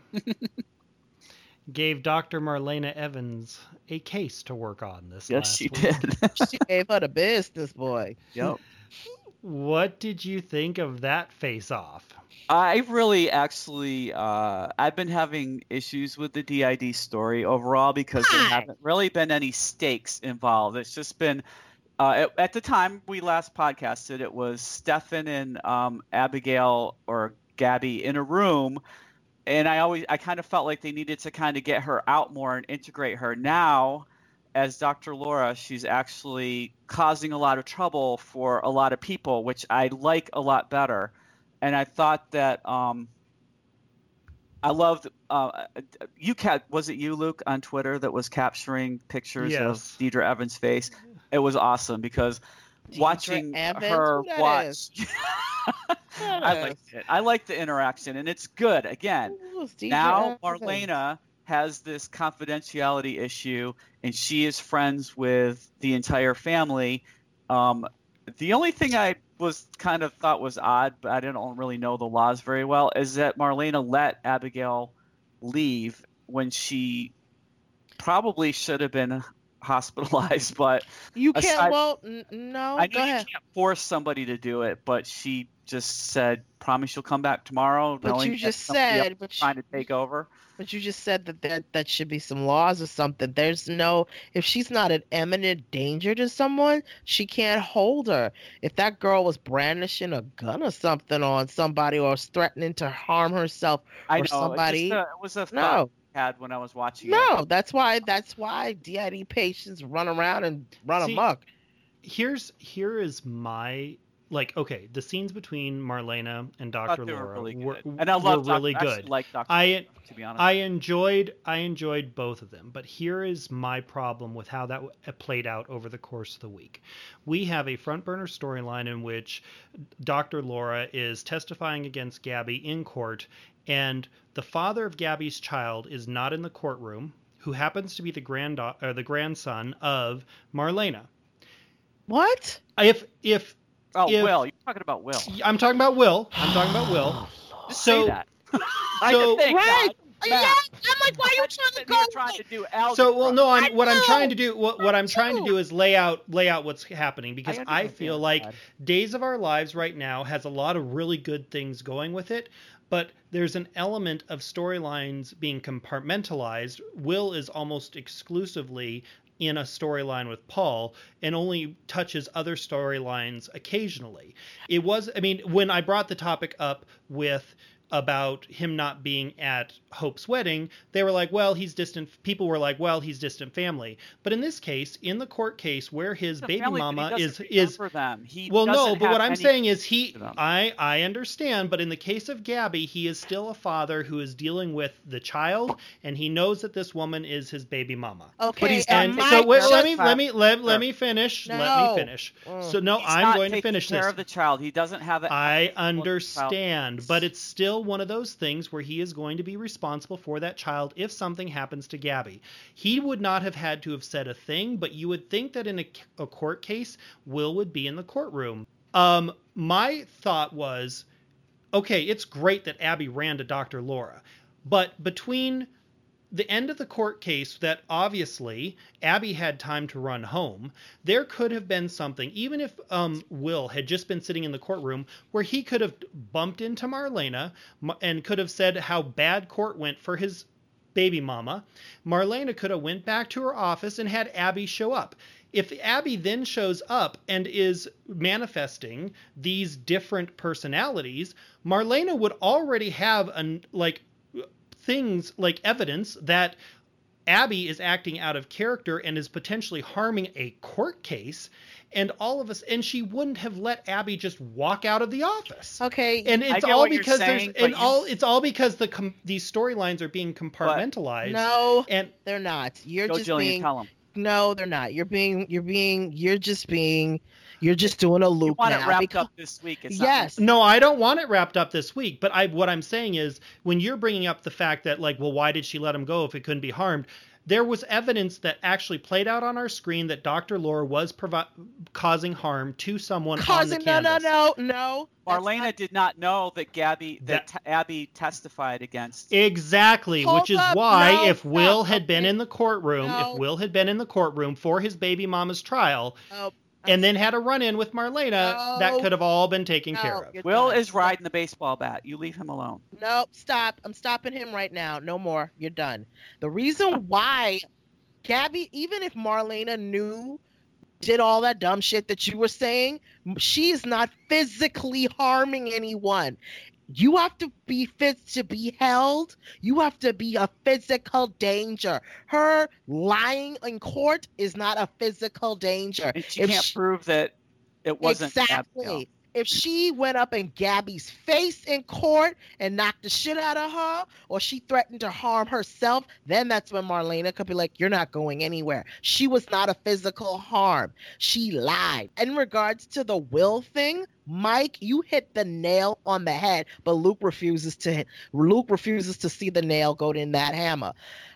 gave Doctor Marlena Evans a case to work on this Yes, last she week. did. She gave her the business, boy. Yep. What did you think of that face-off? I really actually, uh, I've been having issues with the D I D story overall because there Why? haven't really been any stakes involved. It's just been, uh, at, at the time we last podcasted, it was Stefan and um, Abigail or Gabby in a room, and I always, I kind of felt like they needed to kind of get her out more and integrate her. Now, as Doctor Laura, she's actually causing a lot of trouble for a lot of people, which I like a lot better. And I thought that um, I loved uh, you. Cat was it you, Luke, on Twitter that was capturing pictures Yes. of Deidre Evans' face? It was awesome because Deidre watching Evans? her Who that watch. is? I liked it. I like the interaction, and it's good. Again, Who's Deidre now Evans? Marlena has this confidentiality issue, and she is friends with the entire family. Um, the only thing I was kind of thought was odd, but I didn't really know the laws very well, is that Marlena let Abigail leave when she probably should have been hospitalized. But You can't. aside- Well, n- no. I Go know you ahead. can't force somebody to do it, but she just said, "Promise you'll come back tomorrow." But knowing you that just somebody else said, is but trying you, to take over. but you just said that there that should be some laws or something. There's no, if she's not an imminent danger to someone, she can't hold her. If that girl was brandishing a gun or something on somebody or was threatening to harm herself I or know somebody, It, just, uh, it was a thought no, I had when I was watching it. no. That's why. That's why D I D patients run around and run See, amok. Here's here is my like okay, the scenes between Marlena and I Doctor thought they were Laura really were, good, and I were love really Doctor good. I like Doctor I to be honest. I enjoyed I enjoyed both of them, but here is my problem with how that w- played out over the course of the week. We have a front burner storyline in which Doctor Laura is testifying against Gabby in court, and the father of Gabby's child is not in the courtroom, who happens to be the grand or the grandson of Marlena. What? If if oh, if- Will, you're talking about Will. I'm talking about Will, I'm talking about Will. Just So- say that. I so- can think, Right. God. Yeah. Matt, I'm like, why are you I'm trying to sitting go? here trying to do algebra. So well, no, I I'm what I'm know. trying to do. What what I'm Me trying to too. do is lay out lay out what's happening because I I, understand feel that, like Dad. Days of Our Lives right now has a lot of really good things going with it, but there's an element of storylines being compartmentalized. Will is almost exclusively in a storyline with Paul and only touches other storylines occasionally. It was, I mean, when I brought the topic up with about him not being at Hope's wedding, they were like, well, he's distant. People were like, well, he's distant family. But in this case, in the court case where his The baby family, but he mama is doesn't is remember them. He well, no, doesn't but have what I'm any- saying is he, to them. I, I understand, but in the case of Gabby, he is still a father who is dealing with the child, and he knows that this woman is his baby mama. Okay. But he's and And not my so wait, just- let me Sure. let me let, let Sure. me finish. Let No. me finish. Mm. So no, He's I'm not going to taking finish care this. of the child. He doesn't have it. I understand, but it's still one of those things where he is going to be responsible for that child if something happens to Gabby. He would not have had to have said a thing, but you would think that in a, a court case, Will would be in the courtroom. Um, my thought was, okay, it's great that Abby ran to Doctor Laura, but between the end of the court case that obviously Abby had time to run home, there could have been something, even if um, Will had just been sitting in the courtroom, where he could have bumped into Marlena and could have said how bad court went for his baby mama. Marlena could have went back to her office and had Abby show up. If Abby then shows up and is manifesting these different personalities, Marlena would already have an like things like evidence that Abby is acting out of character and is potentially harming a court case, and all of us, and she wouldn't have let Abby just walk out of the office. Okay, and it's all because saying, there's and you... all it's all because the com- these storylines are being compartmentalized. But no, and they're not. You're Go just Jillian, being. Tell them. No, they're not. You're being. You're being. You're just being. You're just doing a loop you want now. it wrapped because, up this week. It's yes. Not no, I don't want it wrapped up this week. But I, what I'm saying is, when you're bringing up the fact that, like, well, why did she let him go if it couldn't be harmed? There was evidence that actually played out on our screen that Doctor Laura was provi- causing harm to someone causing, on the canvas. No, no, no, no. Marlena not... did not know that Gabby, that, that... T- Abby testified against. Exactly, Hold which is up, why no, if Will stop, had okay. been in the courtroom, no. if Will had been in the courtroom for his baby mama's trial, oh, and then had a run-in with Marlena, no. that could have all been taken no, care of. Will done. is riding the baseball bat. You leave him alone. No, stop. I'm stopping him right now. No more. You're done. The reason why Gabby, even if Marlena knew, did all that dumb shit that you were saying, she is not physically harming anyone. You have to be fit to be held. You have to be a physical danger. Her lying in court is not a physical danger. And she if can't she, prove that it wasn't exactly. Abigail. If she went up in Gabby's face in court and knocked the shit out of her, or she threatened to harm herself, then that's when Marlena could be like, you're not going anywhere. She was not a physical harm. She lied. In regards to the Will thing, Mike, you hit the nail on the head, but Luke refuses to Luke refuses to see the nail go in that hammer.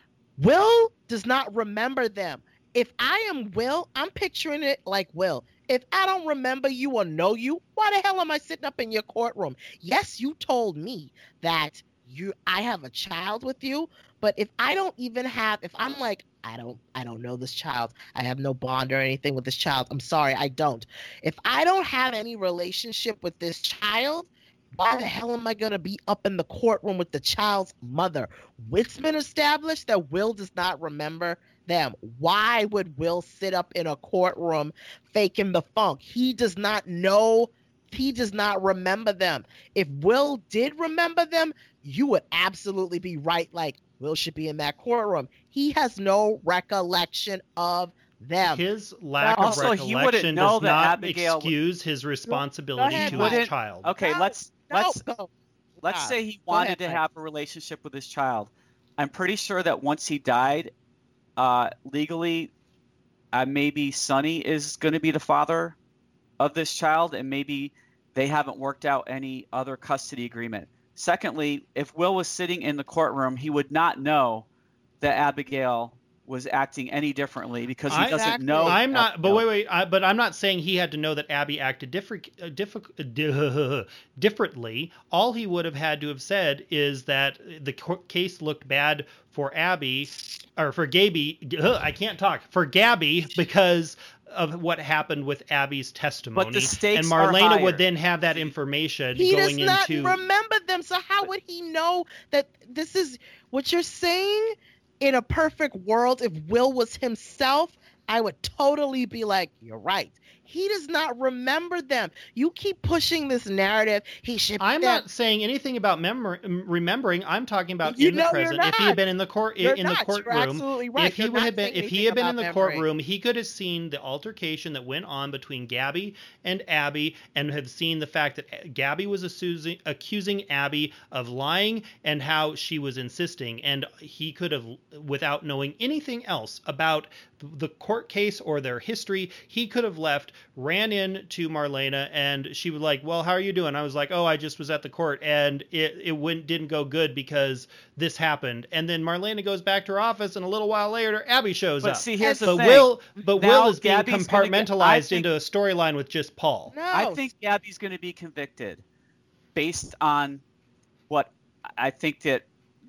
Will does not remember them. If I am Will, I'm picturing it like Will. If I don't remember you or know you, why the hell am I sitting up in your courtroom? Yes, you told me that you I have a child with you, but if I don't even have, if I'm like, I don't I don't know this child, I have no bond or anything with this child, I'm sorry, I don't. If I don't have any relationship with this child, why the hell am I going to be up in the courtroom with the child's mother? It's been established that Will does not remember them. Why would Will sit up in a courtroom faking the funk? He does not know. He does not remember them. If Will did remember them, you would absolutely be right. Like, Will should be in that courtroom. He has no recollection of them. His lack no. of also, recollection he wouldn't know does that not Abigail excuse his responsibility ahead, to Mike. his child. Okay, No, let's no, let's go. let's Stop. say he Go wanted ahead, to Mike. have a relationship with his child. I'm pretty sure that once he died, uh, legally, uh, maybe Sonny is going to be the father of this child, and maybe they haven't worked out any other custody agreement. Secondly, if Will was sitting in the courtroom, he would not know that Abigail was acting any differently because he I- doesn't Exactly. know. I'm not, but Abigail. wait, wait, I, but I'm not saying he had to know that Abby acted different, uh, diffi- uh, differently. All he would have had to have said is that the co- case looked bad for Abby, or for Gaby. Uh, I can't talk for Gabby because of what happened with Abby's testimony. But the stakes and are Marlena higher. would then have that information He does going not into. remember them. So how would he know that this is what you're saying? In a perfect world, if Will was himself, I would totally be like, you're right. He does not remember them. You keep pushing this narrative. He should. I'm them. not saying anything about memor- remembering. I'm talking about You in the know you're present. If he had not. been in the court You're in the not. You're courtroom, absolutely right. if he You're would not have been saying if he anything had been in about the memory. courtroom, he could have seen the altercation that went on between Gabby and Abby, and have seen the fact that Gabby was accusing, accusing Abby of lying and how she was insisting, and he could have, without knowing anything else about the court case or their history, he could have left, ran in to Marlena, and she was like, well, how are you doing? I was like, oh, I just was at the court, and it, it went, didn't go good because this happened. And then Marlena goes back to her office, and a little while later, Abby shows But up. see, here's the but thing. Will, but Now Will is being Gabby's gonna get- compartmentalized I think- into a storyline with just Paul. No. I think Gabby's going to be convicted based on what I think that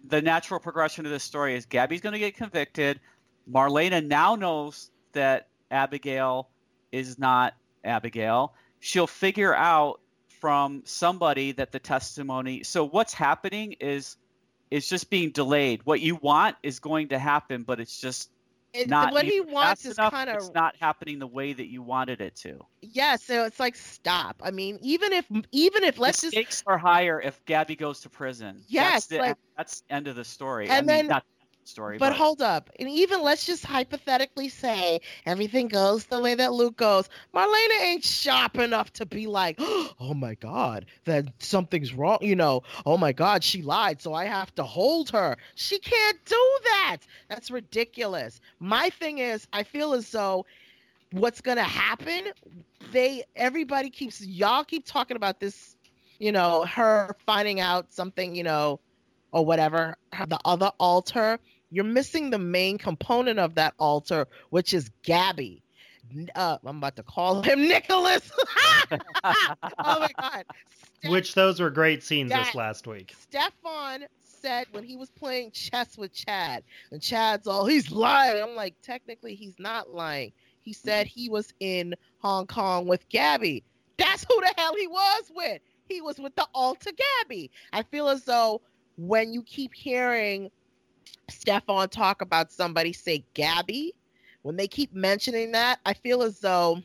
the natural progression of this story is Gabby's going to get convicted. Marlena now knows that Abigail is not Abigail. She'll figure out from somebody that the testimony. So what's happening is is just being delayed. What you want is going to happen, but it's just It, not. what he either wants fast is enough, kind of It's not happening the way that you wanted it to. yeah. So it's like stop. I mean, even if even if let's the just stakes are higher if Gabby goes to prison. Yes, that's the, like- that's the end of the story. And I mean, then- not the story, But but, hold up. And even let's just hypothetically say everything goes the way that Luke goes. Marlena ain't sharp enough to be like, oh my God, that something's wrong. You know, oh my God, she lied, so I have to hold her. She can't do that. That's ridiculous. My thing is, I feel as though what's going to happen, they, everybody keeps, y'all keep talking about this, you know, her finding out something, you know, or whatever, the other altar. You're missing the main component of that altar, which is Gabby. Uh, I'm about to call him Nicholas. Oh my God. Steph- Which those were great scenes That- this last week. Stefan said when he was playing chess with Chad, and Chad's all, he's lying. I'm like, technically, he's not lying. He said he was in Hong Kong with Gabby. That's who the hell he was with. He was with the altar Gabby. I feel as though when you keep hearing Stefan talk about somebody say Gabby, when they keep mentioning that, I feel as though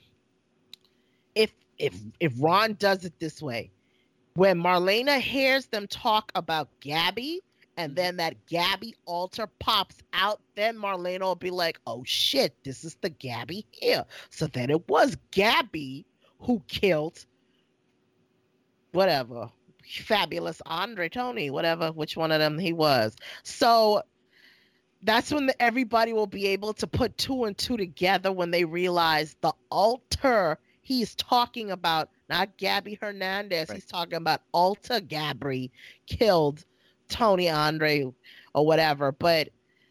if if if Ron does it this way, when Marlena hears them talk about Gabby, and then that Gabby altar pops out, then Marlena will be like, oh shit, this is the Gabby here. So then it was Gabby who killed whatever. Fabulous Andre Tony, whatever, which one of them he was. So that's when the, everybody will be able to put two and two together when they realize the altar he's talking about, not Gabby Hernandez. Right. He's talking about Alta Gabby killed Tony Andre or whatever. But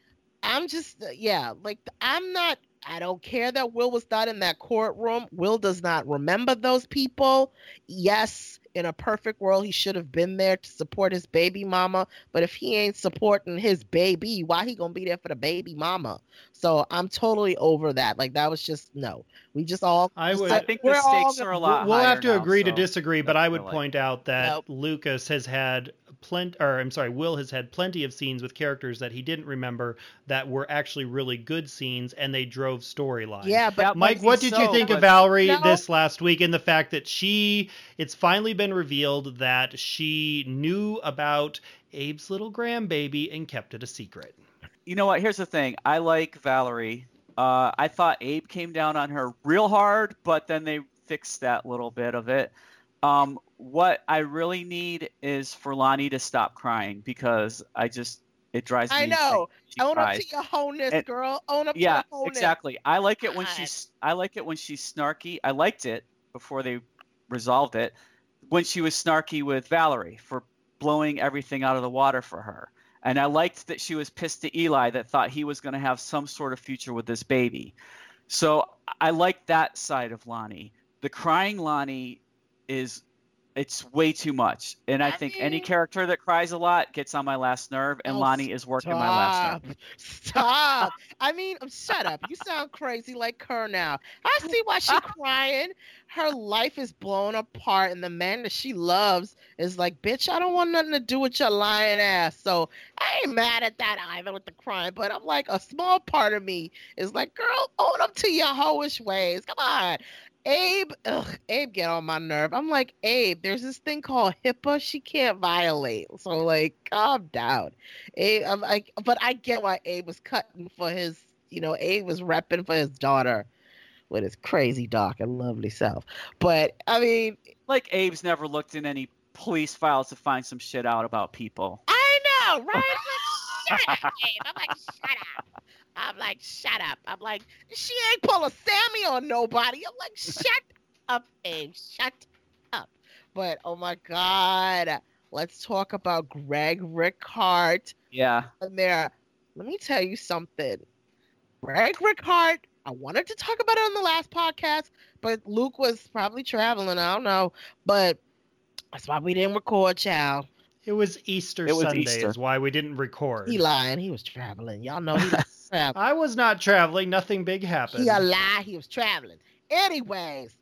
I'm just, yeah, like I'm not, I don't care that Will was not in that courtroom. Will does not remember those people. Yes, in a perfect world, he should have been there to support his baby mama. But if he ain't supporting his baby, why he gonna be there for the baby mama? So I'm totally over that. Like that was just no. We just all. I would- I think we're the all stakes gonna- are a lot We'll higher have to now, agree to so disagree, but that's I what would like. point out that Nope. Lucas has had plenty, or I'm sorry, Will has had plenty of scenes with characters that he didn't remember that were actually really good scenes, and they drove storylines. Yeah, but That Mike, might what be did you so, think of but- Valerie No. this last week, and the fact that she, it's finally been revealed that she knew about Abe's little grandbaby and kept it a secret? You know what? Here's the thing. I like Valerie. Uh, I thought Abe came down on her real hard, but then they fixed that little bit of it. Um, what I really need is for Lonnie to stop crying because I just it drives me I insane. know. She Own cries. up to your wholeness, And- girl. Own up Yeah, to your wholeness. exactly. I like it when God. she's I like it when she's snarky. I liked it before they resolved it when she was snarky with Valerie for blowing everything out of the water for her. And I liked that she was pissed at Eli that thought he was going to have some sort of future with this baby. So I like that side of Lonnie. The crying Lonnie is it's way too much. And I, I think any mean- character that cries a lot gets on my last nerve, and Oh, Lonnie is working my last nerve. Stop. Stop. I mean, um, shut up. You sound crazy like her now. I see why she's crying. Her life is blown apart, and the man that she loves is like, bitch, I don't want nothing to do with your lying ass. So I ain't mad at that either with the crying, but I'm like, a small part of me is like, girl, own up to your hoish ways. Come on. Abe, ugh, Abe get on my nerve. I'm like, Abe, there's this thing called HIPAA she can't violate. So like, calm down. Abe, I'm like, but I get why Abe was cutting for his, you know, Abe was repping for his daughter with his crazy dark and lovely self. But I mean, Like Abe's never looked in any police files to find some shit out about people. I know, right? I'm like, shut up, Abe. I'm like, shut up. I'm like, shut up. I'm like, she ain't pull a Sammy on nobody. I'm like, shut up, Abe. Shut up. But oh my God, let's talk about Greg Rickhart. Yeah. And there, let me tell you something. Greg Rickhart, I wanted to talk about it on the last podcast, but Luke was probably traveling. I don't know. But that's why we didn't record, child. It was Easter It was Sunday Easter. is why we didn't record. He lying. He was traveling. Y'all know he was traveling. I was not traveling. Nothing big happened. He a lie. He was traveling. Anyways,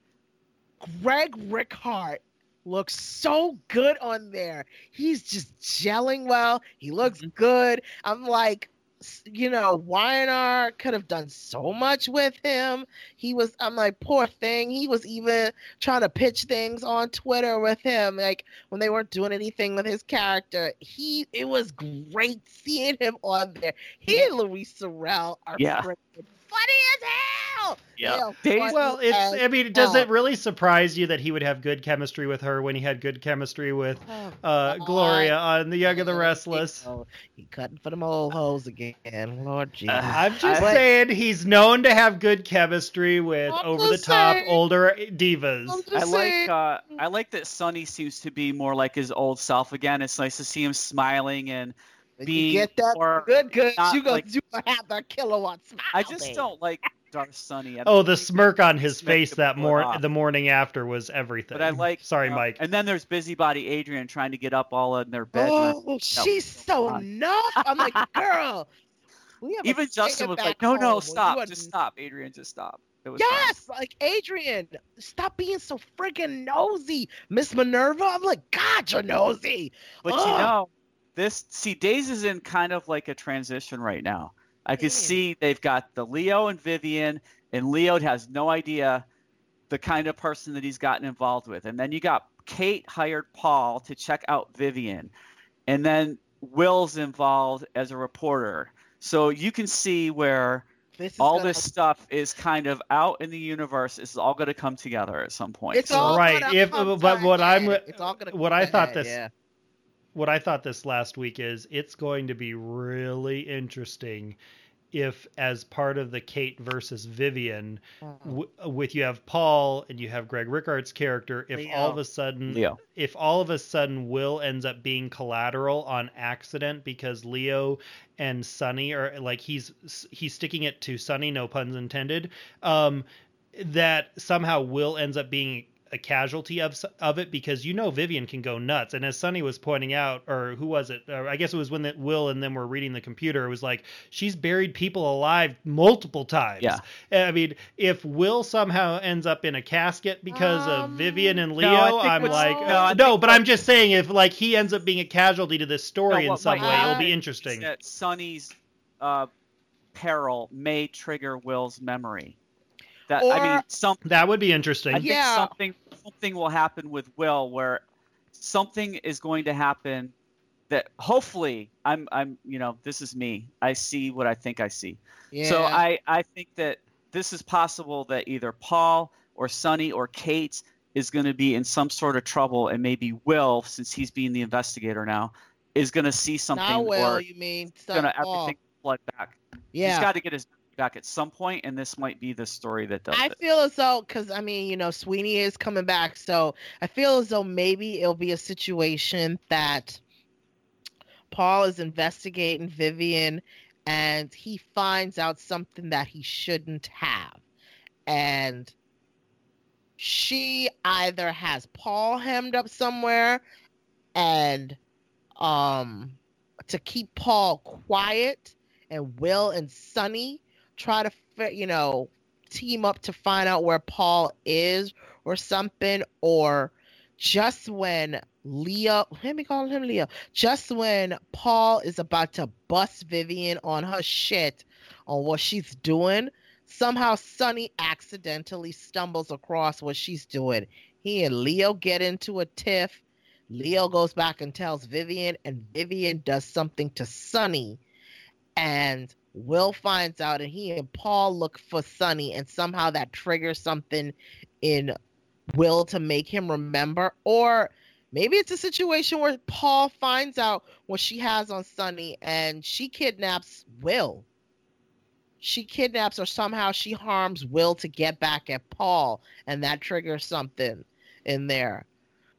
Greg Rickhart looks so good on there. He's just gelling well. He looks Mhm. good. I'm like, s- you know, Y N R could have done so much with him. He was, I'm like, poor thing. He was even trying to pitch things on Twitter with him. Like when they weren't doing anything with his character, he, it was great seeing him on there. He and Louise Sorel are Yeah. freaking funny as hell. Yeah. They are They- funny Well, it's. as I mean, does hell. it really surprise you that he would have good chemistry with her when he had good chemistry with Oh, uh, God. Gloria on The Young and the Yeah, Restless? He, oh, he cutting for them old hoes again. Lord Jesus. Uh, I'm just I- saying he's known to have good chemistry with I'm over the just top saying. older divas. I'm just I like saying. uh, I like that Sonny seems to be more like his old self again. It's nice to see him smiling and When being you get that more good, good. not You go, like- you gonna have that kilowatt smile. I just baby. don't like Darth Sonny. I Oh, don't the think smirk on his he's meant face to that pull it mor- off. the morning after was everything. But I like. Sorry, uh, Mike. And then there's busybody Adrian trying to get up all in their bed. and I- Oh, she's so fun. nuts. I'm like, girl. We have a Even Justin singer was back like, "No, home no, when stop, you are- just stop, Adrian, just stop." It was fun. Yes, like Adrian, stop being so freaking nosy, Miss Minerva. I'm like, God, you're nosy. But you Ugh. know, this see Days is in kind of like a transition right now. I can Mm. see they've got the Leo and Vivian, and Leo has no idea the kind of person that he's gotten involved with. And then you got Kate hired Paul to check out Vivian, and then Will's involved as a reporter. So you can see where This is all gonna- this stuff is kind of out in the universe. It's all going to come together at some point. It's So- all Right, gonna if- come to but a what I'm- head. It's all gonna what come I to a thought head, this- yeah. What I thought this last week is it's going to be really interesting if, as part of the Kate versus Vivian, w- with you have Paul and you have Greg Rickard's character, if Leo. all of a sudden, Leo. if all of a sudden Will ends up being collateral on accident because Leo and Sonny are like he's he's sticking it to Sonny, no puns intended, um, that somehow Will ends up being a casualty of of it, because you know Vivian can go nuts, and as Sonny was pointing out, or who was it? Or I guess it was when the, Will and them were reading the computer. It was like she's buried people alive multiple times. Yeah. I mean, if Will somehow ends up in a casket because of Um, Vivian and No, Leo, I think I'm what's- like, no, uh, I no. think But what- I'm just saying, if like he ends up being a casualty to this story No, in what some Mike way, it'll said be is interesting. that Sonny's uh, peril may trigger Will's memory. That I mean, Or- some That would be interesting. I think Yeah. something something will happen with Will where something is going to happen that hopefully I'm I'm you know this is me. I see what I think I see. Yeah. So I I think that this is possible that either Paul or Sonny or Kate is going to be in some sort of trouble, and maybe Will, since he's being the investigator now, is going to see something Now, Will, or you mean going to Paul. everything flood back. Yeah. He's got to get his back at some point, and this might be the story that does I it. feel as though, because I mean, you know, Sweeney is coming back, so I feel as though maybe it'll be a situation that Paul is investigating Vivian and he finds out something that he shouldn't have. And she either has Paul hemmed up somewhere and um to keep Paul quiet, and Will and Sonny try to fi- you know team up to find out where Paul is or something, or just when Leo, let me call him Leo, just when Paul is about to bust Vivian on her shit on what she's doing, somehow Sonny accidentally stumbles across what she's doing. He and Leo get into a tiff. Leo goes back and tells Vivian, and Vivian does something to Sonny, and Will finds out, and he and Paul look for Sonny, and somehow that triggers something in Will to make him remember. Or maybe it's a situation where Paul finds out what she has on Sonny and she kidnaps Will. She kidnaps, or somehow she harms Will to get back at Paul, and that triggers something in there.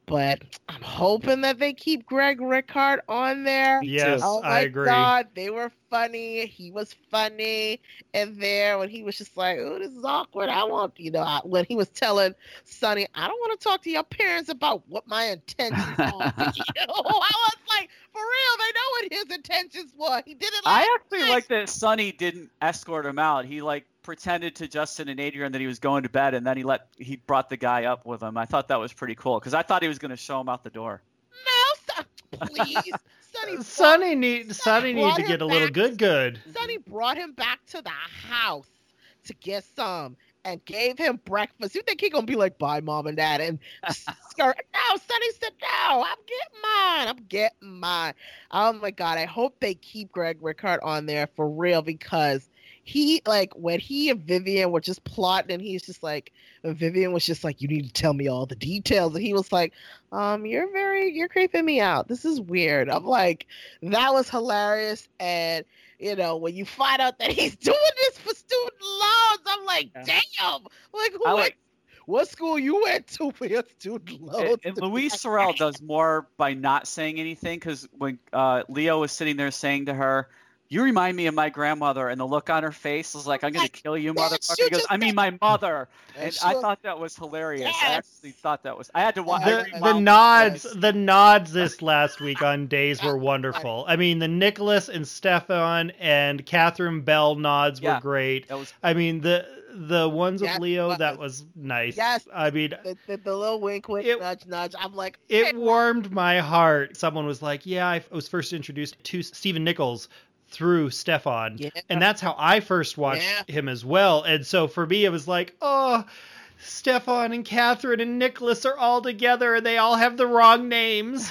But I'm hoping that they keep Greg Rickhart on there. Me Yes, too. Oh I my agree. God, they were funny. He was funny in there when he was just like, "Oh, this is awkward. I want, you know," I, when he was telling Sonny, "I don't want to talk to your parents about what my intentions are for you." I was like, for real, they know what his intentions were. He did it last I actually night. like that Sonny didn't escort him out. He like pretended to Justin and Adrian that he was going to bed, and then he let he brought the guy up with him. I thought that was pretty cool because I thought he was going to show him out the door. No, son, please. Sonny, brought, Sonny need Sonny need brought to him get a little back good good. Sonny brought him back to the house to get some and gave him breakfast. You think he gonna be like, "Bye, mom and dad," and skirt? No, Sonny said, "No, I'm getting mine. I'm getting mine." Oh my God, I hope they keep Greg Rickhart on there for real because he, like, when he and Vivian were just plotting, and he's just like, and Vivian was just like, "You need to tell me all the details," and he was like, um, "You're very, you're creeping me out. This is weird." I'm like, that was hilarious. And you know, when you find out that he's doing this for student loans, I'm like, Yeah. damn. Like, who I went, like what school you went to for your student loans? and, and to be Luis like Sorel that? does more by not saying anything because when uh, Leo was sitting there saying to her, "You remind me of my grandmother," and the look on her face was like, "I'm going to kill you, Bitch, motherfucker." you He goes, just "I mean, my mother," And and she I was- thought that was hilarious. I Yes. actually thought that was. I had to watch. The, I the rewound nods twice. the nods this last week on Days That were was wonderful. I mean, the Nicholas and Stefan and Catherine Bell nods were Yeah. great. That was I mean, the the ones with Yes, Leo, was. that was nice. Yes. I mean, the, the, the little wink, wink, It- nudge, nudge. I'm like, it okay, warmed my heart. Someone was like, "Yeah, I was first introduced to Stephen Nichols through Stefan," Yeah. and that's how I first watched Yeah. him as well. And so for me, it was like, "Oh, Stefan and Catherine and Nicholas are all together, and they all have the wrong names."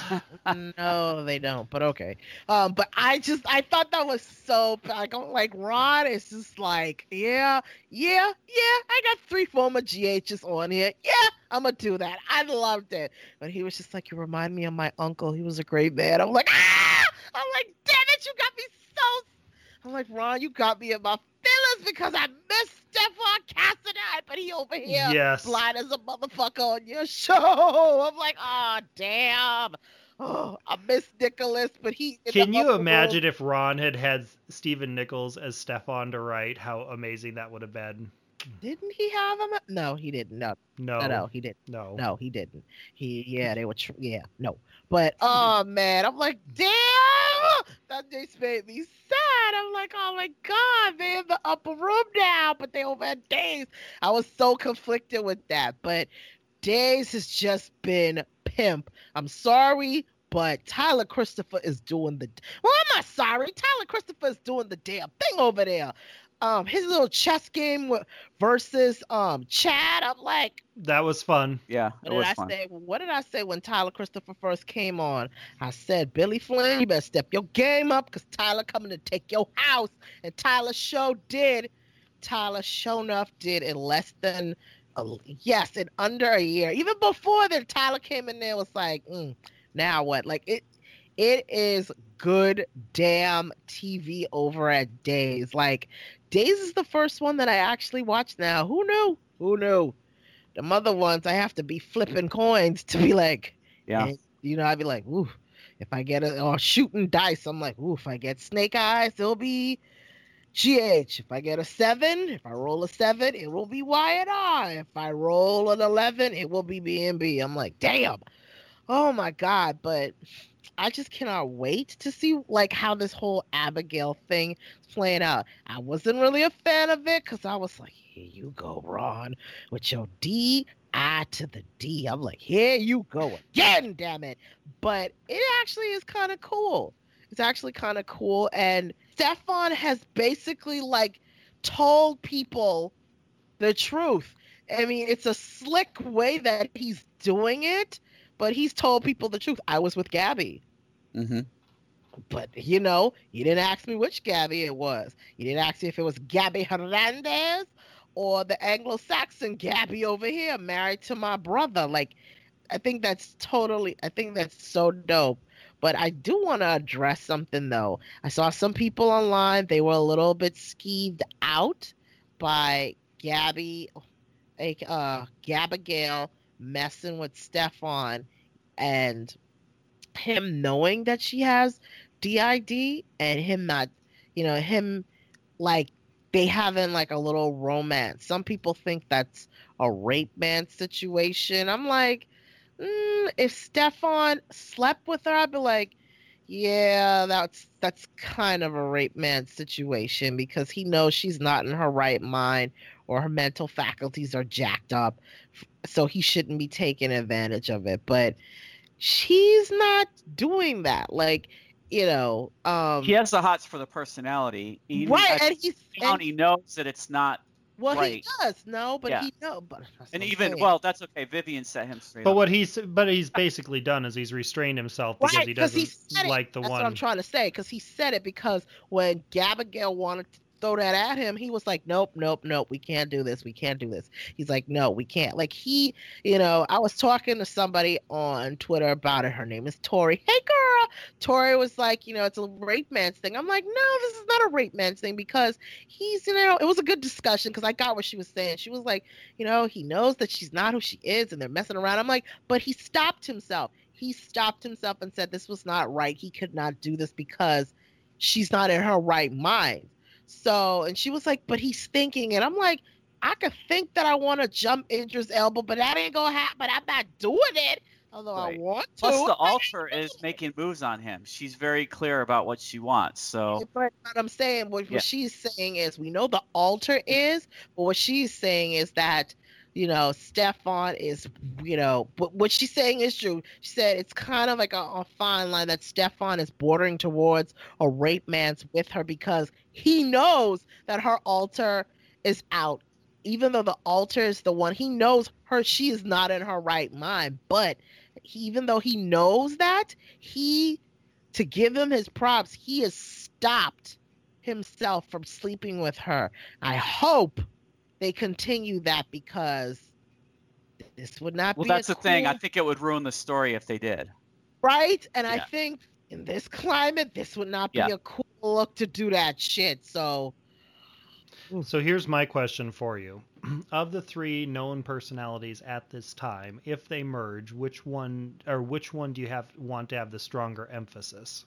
No, they don't. But okay. Um, but I just I thought that was so I don't like Ron. It's just like, yeah, yeah, yeah. I got three former G Hs on here. Yeah, I'm gonna do that. I loved it. But he was just like, "You remind me of my uncle. He was a great man." I'm like, ah! I'm like, damn it, you got me so. I'm like, Ron, you got me in my feelings because I miss Stefan Cassidy, but he over here Yes. blind as a motherfucker on your show. I'm like, oh damn. Oh, I miss Nicholas, but he. in Can the you upper imagine room. if Ron had had Stephen Nichols as Stefan to write? How amazing that would have been. Didn't he have him? No, he didn't. No, No, no, no, he didn't. no. No, he didn't. He, yeah, they were, tr- yeah, no. But, oh man, I'm like, damn, that just made me sad. I'm like, oh my God, they're in the upper room now, but they over at Days. I was so conflicted with that, but Days has just been pimp. I'm sorry, but Tyler Christopher is doing the, well, I'm not sorry. Tyler Christopher is doing the damn thing over there. Um, his little chess game with, versus um Chad. I'm like, That was fun. yeah, what it did was I fun. say? What did I say when Tyler Christopher first came on? I said, Billy Flynn, you better step your game up because Tyler coming to take your house. And Tyler show did. Tyler show enough did in less than, a, yes, in under a year. Even before then, Tyler came in there was like, mm, now what? Like it, it is good damn T V over at Days. Like Days is the first one that I actually watched now. Who knew? Who knew? The mother ones, I have to be flipping coins to be like, Yeah. and, you know, I'd be like, ooh, if I get a, or shooting dice, I'm like, ooh, if I get snake eyes, it'll be G H. If I get a seven, if I roll a seven, it will be Y and R. If I roll an eleven, it will be B and B. I'm like, damn. Oh my God. But I just cannot wait to see like how this whole Abigail thing is playing out. I wasn't really a fan of it because I was like, here you go, Ron, with your D I to the D. I'm like, here you go again, damn it. But it actually is kind of cool. It's actually kind of cool. And Stefan has basically like told people the truth. I mean, it's a slick way that he's doing it, but he's told people the truth. I was with Gabby. Mm-hmm. But, you know, you didn't ask me which Gabby it was. You didn't ask me if it was Gabby Hernandez or the Anglo-Saxon Gabby over here married to my brother. Like, I think that's totally, I think that's so dope. But I do want to address something, though. I saw some people online, they were a little bit skeeved out by Gabby, uh, Gabigail messing with Stefan and him knowing that she has D I D and him not, you know, him like they having like a little romance. Some people think that's a rape man situation. I'm like, mm, if Stefan slept with her, I'd be like, yeah, that's that's kind of a rape man situation because he knows she's not in her right mind or her mental faculties are jacked up, so he shouldn't be taking advantage of it. But she's not doing that. Like, you know, um, He has the hots for the personality. He, right? at And he's down, and, he knows that it's not well, right. he does no, but Yeah. he know, but that's And what I'm even saying. well, that's okay. Vivian set him straight But up. what he's but he's basically done is he's restrained himself because right, he because he doesn't said it. like the That's one. what I'm trying to say. Because he said it because when Gabigail wanted to throw that at him, he was like, "Nope, nope, nope. We can't do this. We can't do this." He's like, "No, we can't." Like he, you know, I was talking to somebody on Twitter about it. Her name is Tori. Hey, girl. Tori was like, you know, it's a rape man's thing. I'm like, no, this is not a rape man's thing because he's, you know, it was a good discussion because I got what she was saying. She was like, you know, he knows that she's not who she is and they're messing around. I'm like, but he stopped himself. He stopped himself and said this was not right. He could not do this because she's not in her right mind. So, and she was like, but he's thinking, and I'm like, I could think that I want to jump Idris Elba, but that ain't gonna happen. I'm not doing it, although Right. I want to. Plus, the altar is making moves on him. She's very clear about what she wants. So, But what I'm saying, what, Yeah. what she's saying is, we know the altar is, but what she's saying is that, you know, Stefan is, you know, but what she's saying is true. She said it's kind of like a, a fine line that Stefan is bordering towards a rape man's with her because he knows that her altar is out. Even though the altar is the one, he knows her, she is not in her right mind. But he, even though he knows that, he, to give him his props, he has stopped himself from sleeping with her. I hope they continue that because this would not well, be that's a the thing. I cool- think it would ruin the story if they did. right? And I Yeah. think in this climate, this would not be Yeah. a cool look to do that shit. So So here's my question for you. Of the three known personalities at this time, if they merge, which one or which one do you have want to have the stronger emphasis?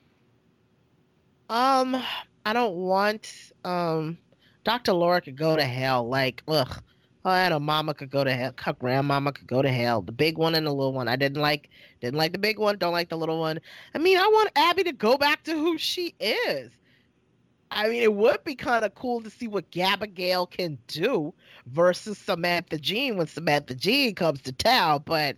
Um, I don't want um Doctor Laura could go to hell. Like, ugh. Her and her mama could go to hell. Her grandmama could go to hell. The big one and the little one. I didn't like didn't like the big one, don't like the little one. I mean, I want Abby to go back to who she is. I mean, it would be kind of cool to see what Gabigail can do versus Samantha Jean when Samantha Jean comes to town, but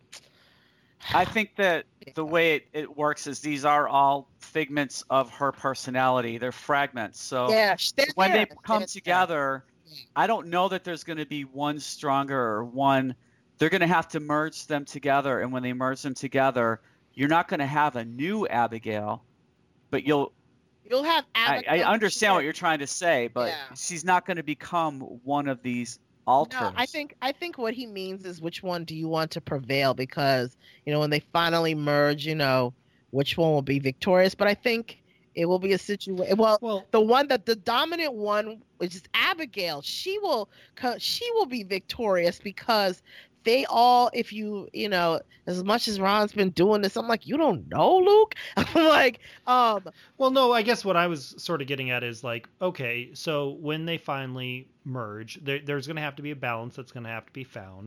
I think that the way it, it works is these are all figments of her personality. They're fragments. So yeah, they're when there. they come They're together, there. I don't know that there's going to be one stronger or one. They're going to have to merge them together. And when they merge them together, you're not going to have a new Abigail, but you'll. You'll have I, Abigail. I understand what you're trying to say, but Yeah. she's not going to become one of these alters. No, I think I think what he means is which one do you want to prevail? Because you know when they finally merge, you know which one will be victorious. But I think it will be a situation. Well, Well, the one that the dominant one, which is Abigail, she will co- she will be victorious because they all, if you you know, as much as Ron's been doing this, I'm like, you don't know, Luke. I'm like, um, well, no, I guess what I was sort of getting at is like, okay, so when they finally merge, there, there's going to have to be a balance that's going to have to be found.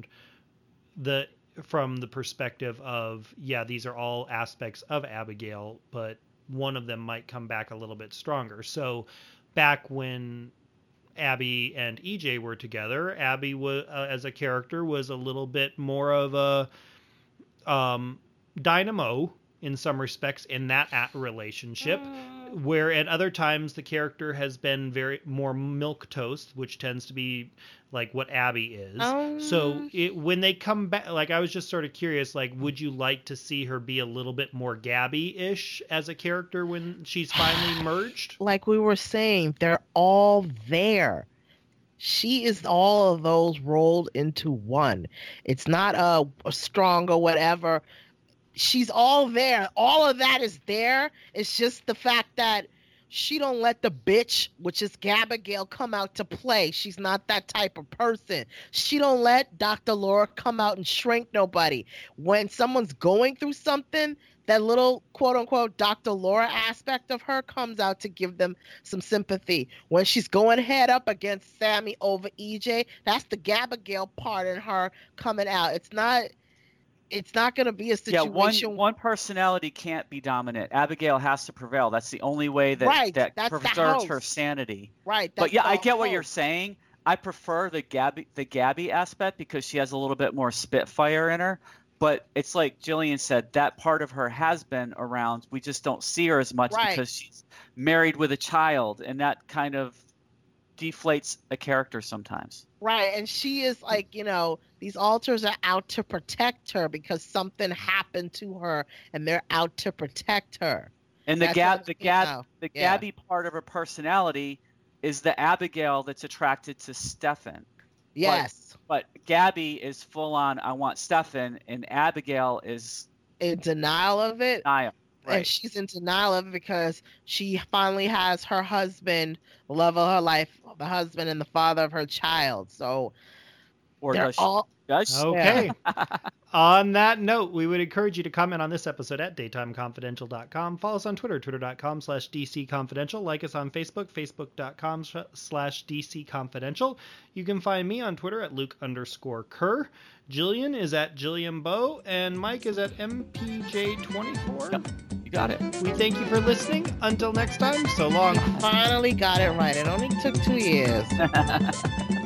The from the perspective of, yeah, these are all aspects of Abigail, but one of them might come back a little bit stronger. So back when Abby and E J were together, Abby was uh, as a character was a little bit more of a um, dynamo in some respects in that at relationship, where at other times the character has been very more milk toast, which tends to be like what Abby is. Um. So it, when they come back, like I was just sort of curious, like would you like to see her be a little bit more Gabby-ish as a character when she's finally merged? like we were saying, they're all there. She is all of those rolled into one. It's not a, a strong or whatever. She's all there. All of that is there. It's just the fact that she don't let the bitch, which is Abigail, come out to play. She's not that type of person. She don't let Doctor Laura come out and shrink nobody. When someone's going through something, that little quote-unquote Doctor Laura aspect of her comes out to give them some sympathy. When she's going head up against Sammy over E J, that's the Abigail part in her coming out. It's not... It's not going to be a situation. Yeah, one one personality can't be dominant. Abigail has to prevail. That's the only way that right, that that's preserves her sanity. Right. But yeah, I get host. what you're saying. I prefer the Gabby the Gabby aspect because she has a little bit more spitfire in her. But it's like Jillian said, that part of her has been around. We just don't see her as much right. because she's married with a child, and that kind of deflates a character sometimes. Right, and she is like, you know, these alters are out to protect her because something happened to her, and they're out to protect her. And the Gab, the Gab, know. the yeah. Gabby part of her personality is the Abigail that's attracted to Stefan. Yes. But, but Gabby is full on, I want Stefan, and Abigail is in denial of it. Denial. Right. And she's in denial of it because she finally has her husband, the love of her life, the husband and the father of her child. So, or they're does she? all Does she? Okay. On that note, we would encourage you to comment on this episode at daytime confidential dot com. Follow us on Twitter, twitter.com slash dcconfidential. Like us on Facebook, facebook.com slash dcconfidential. You can find me on Twitter at Luke underscore Kerr. Jillian is at Jillian Bow, and Mike is at M P J twenty-four. Yep, you got it. We thank you for listening. Until next time, so long. finally got it right. It only took two years.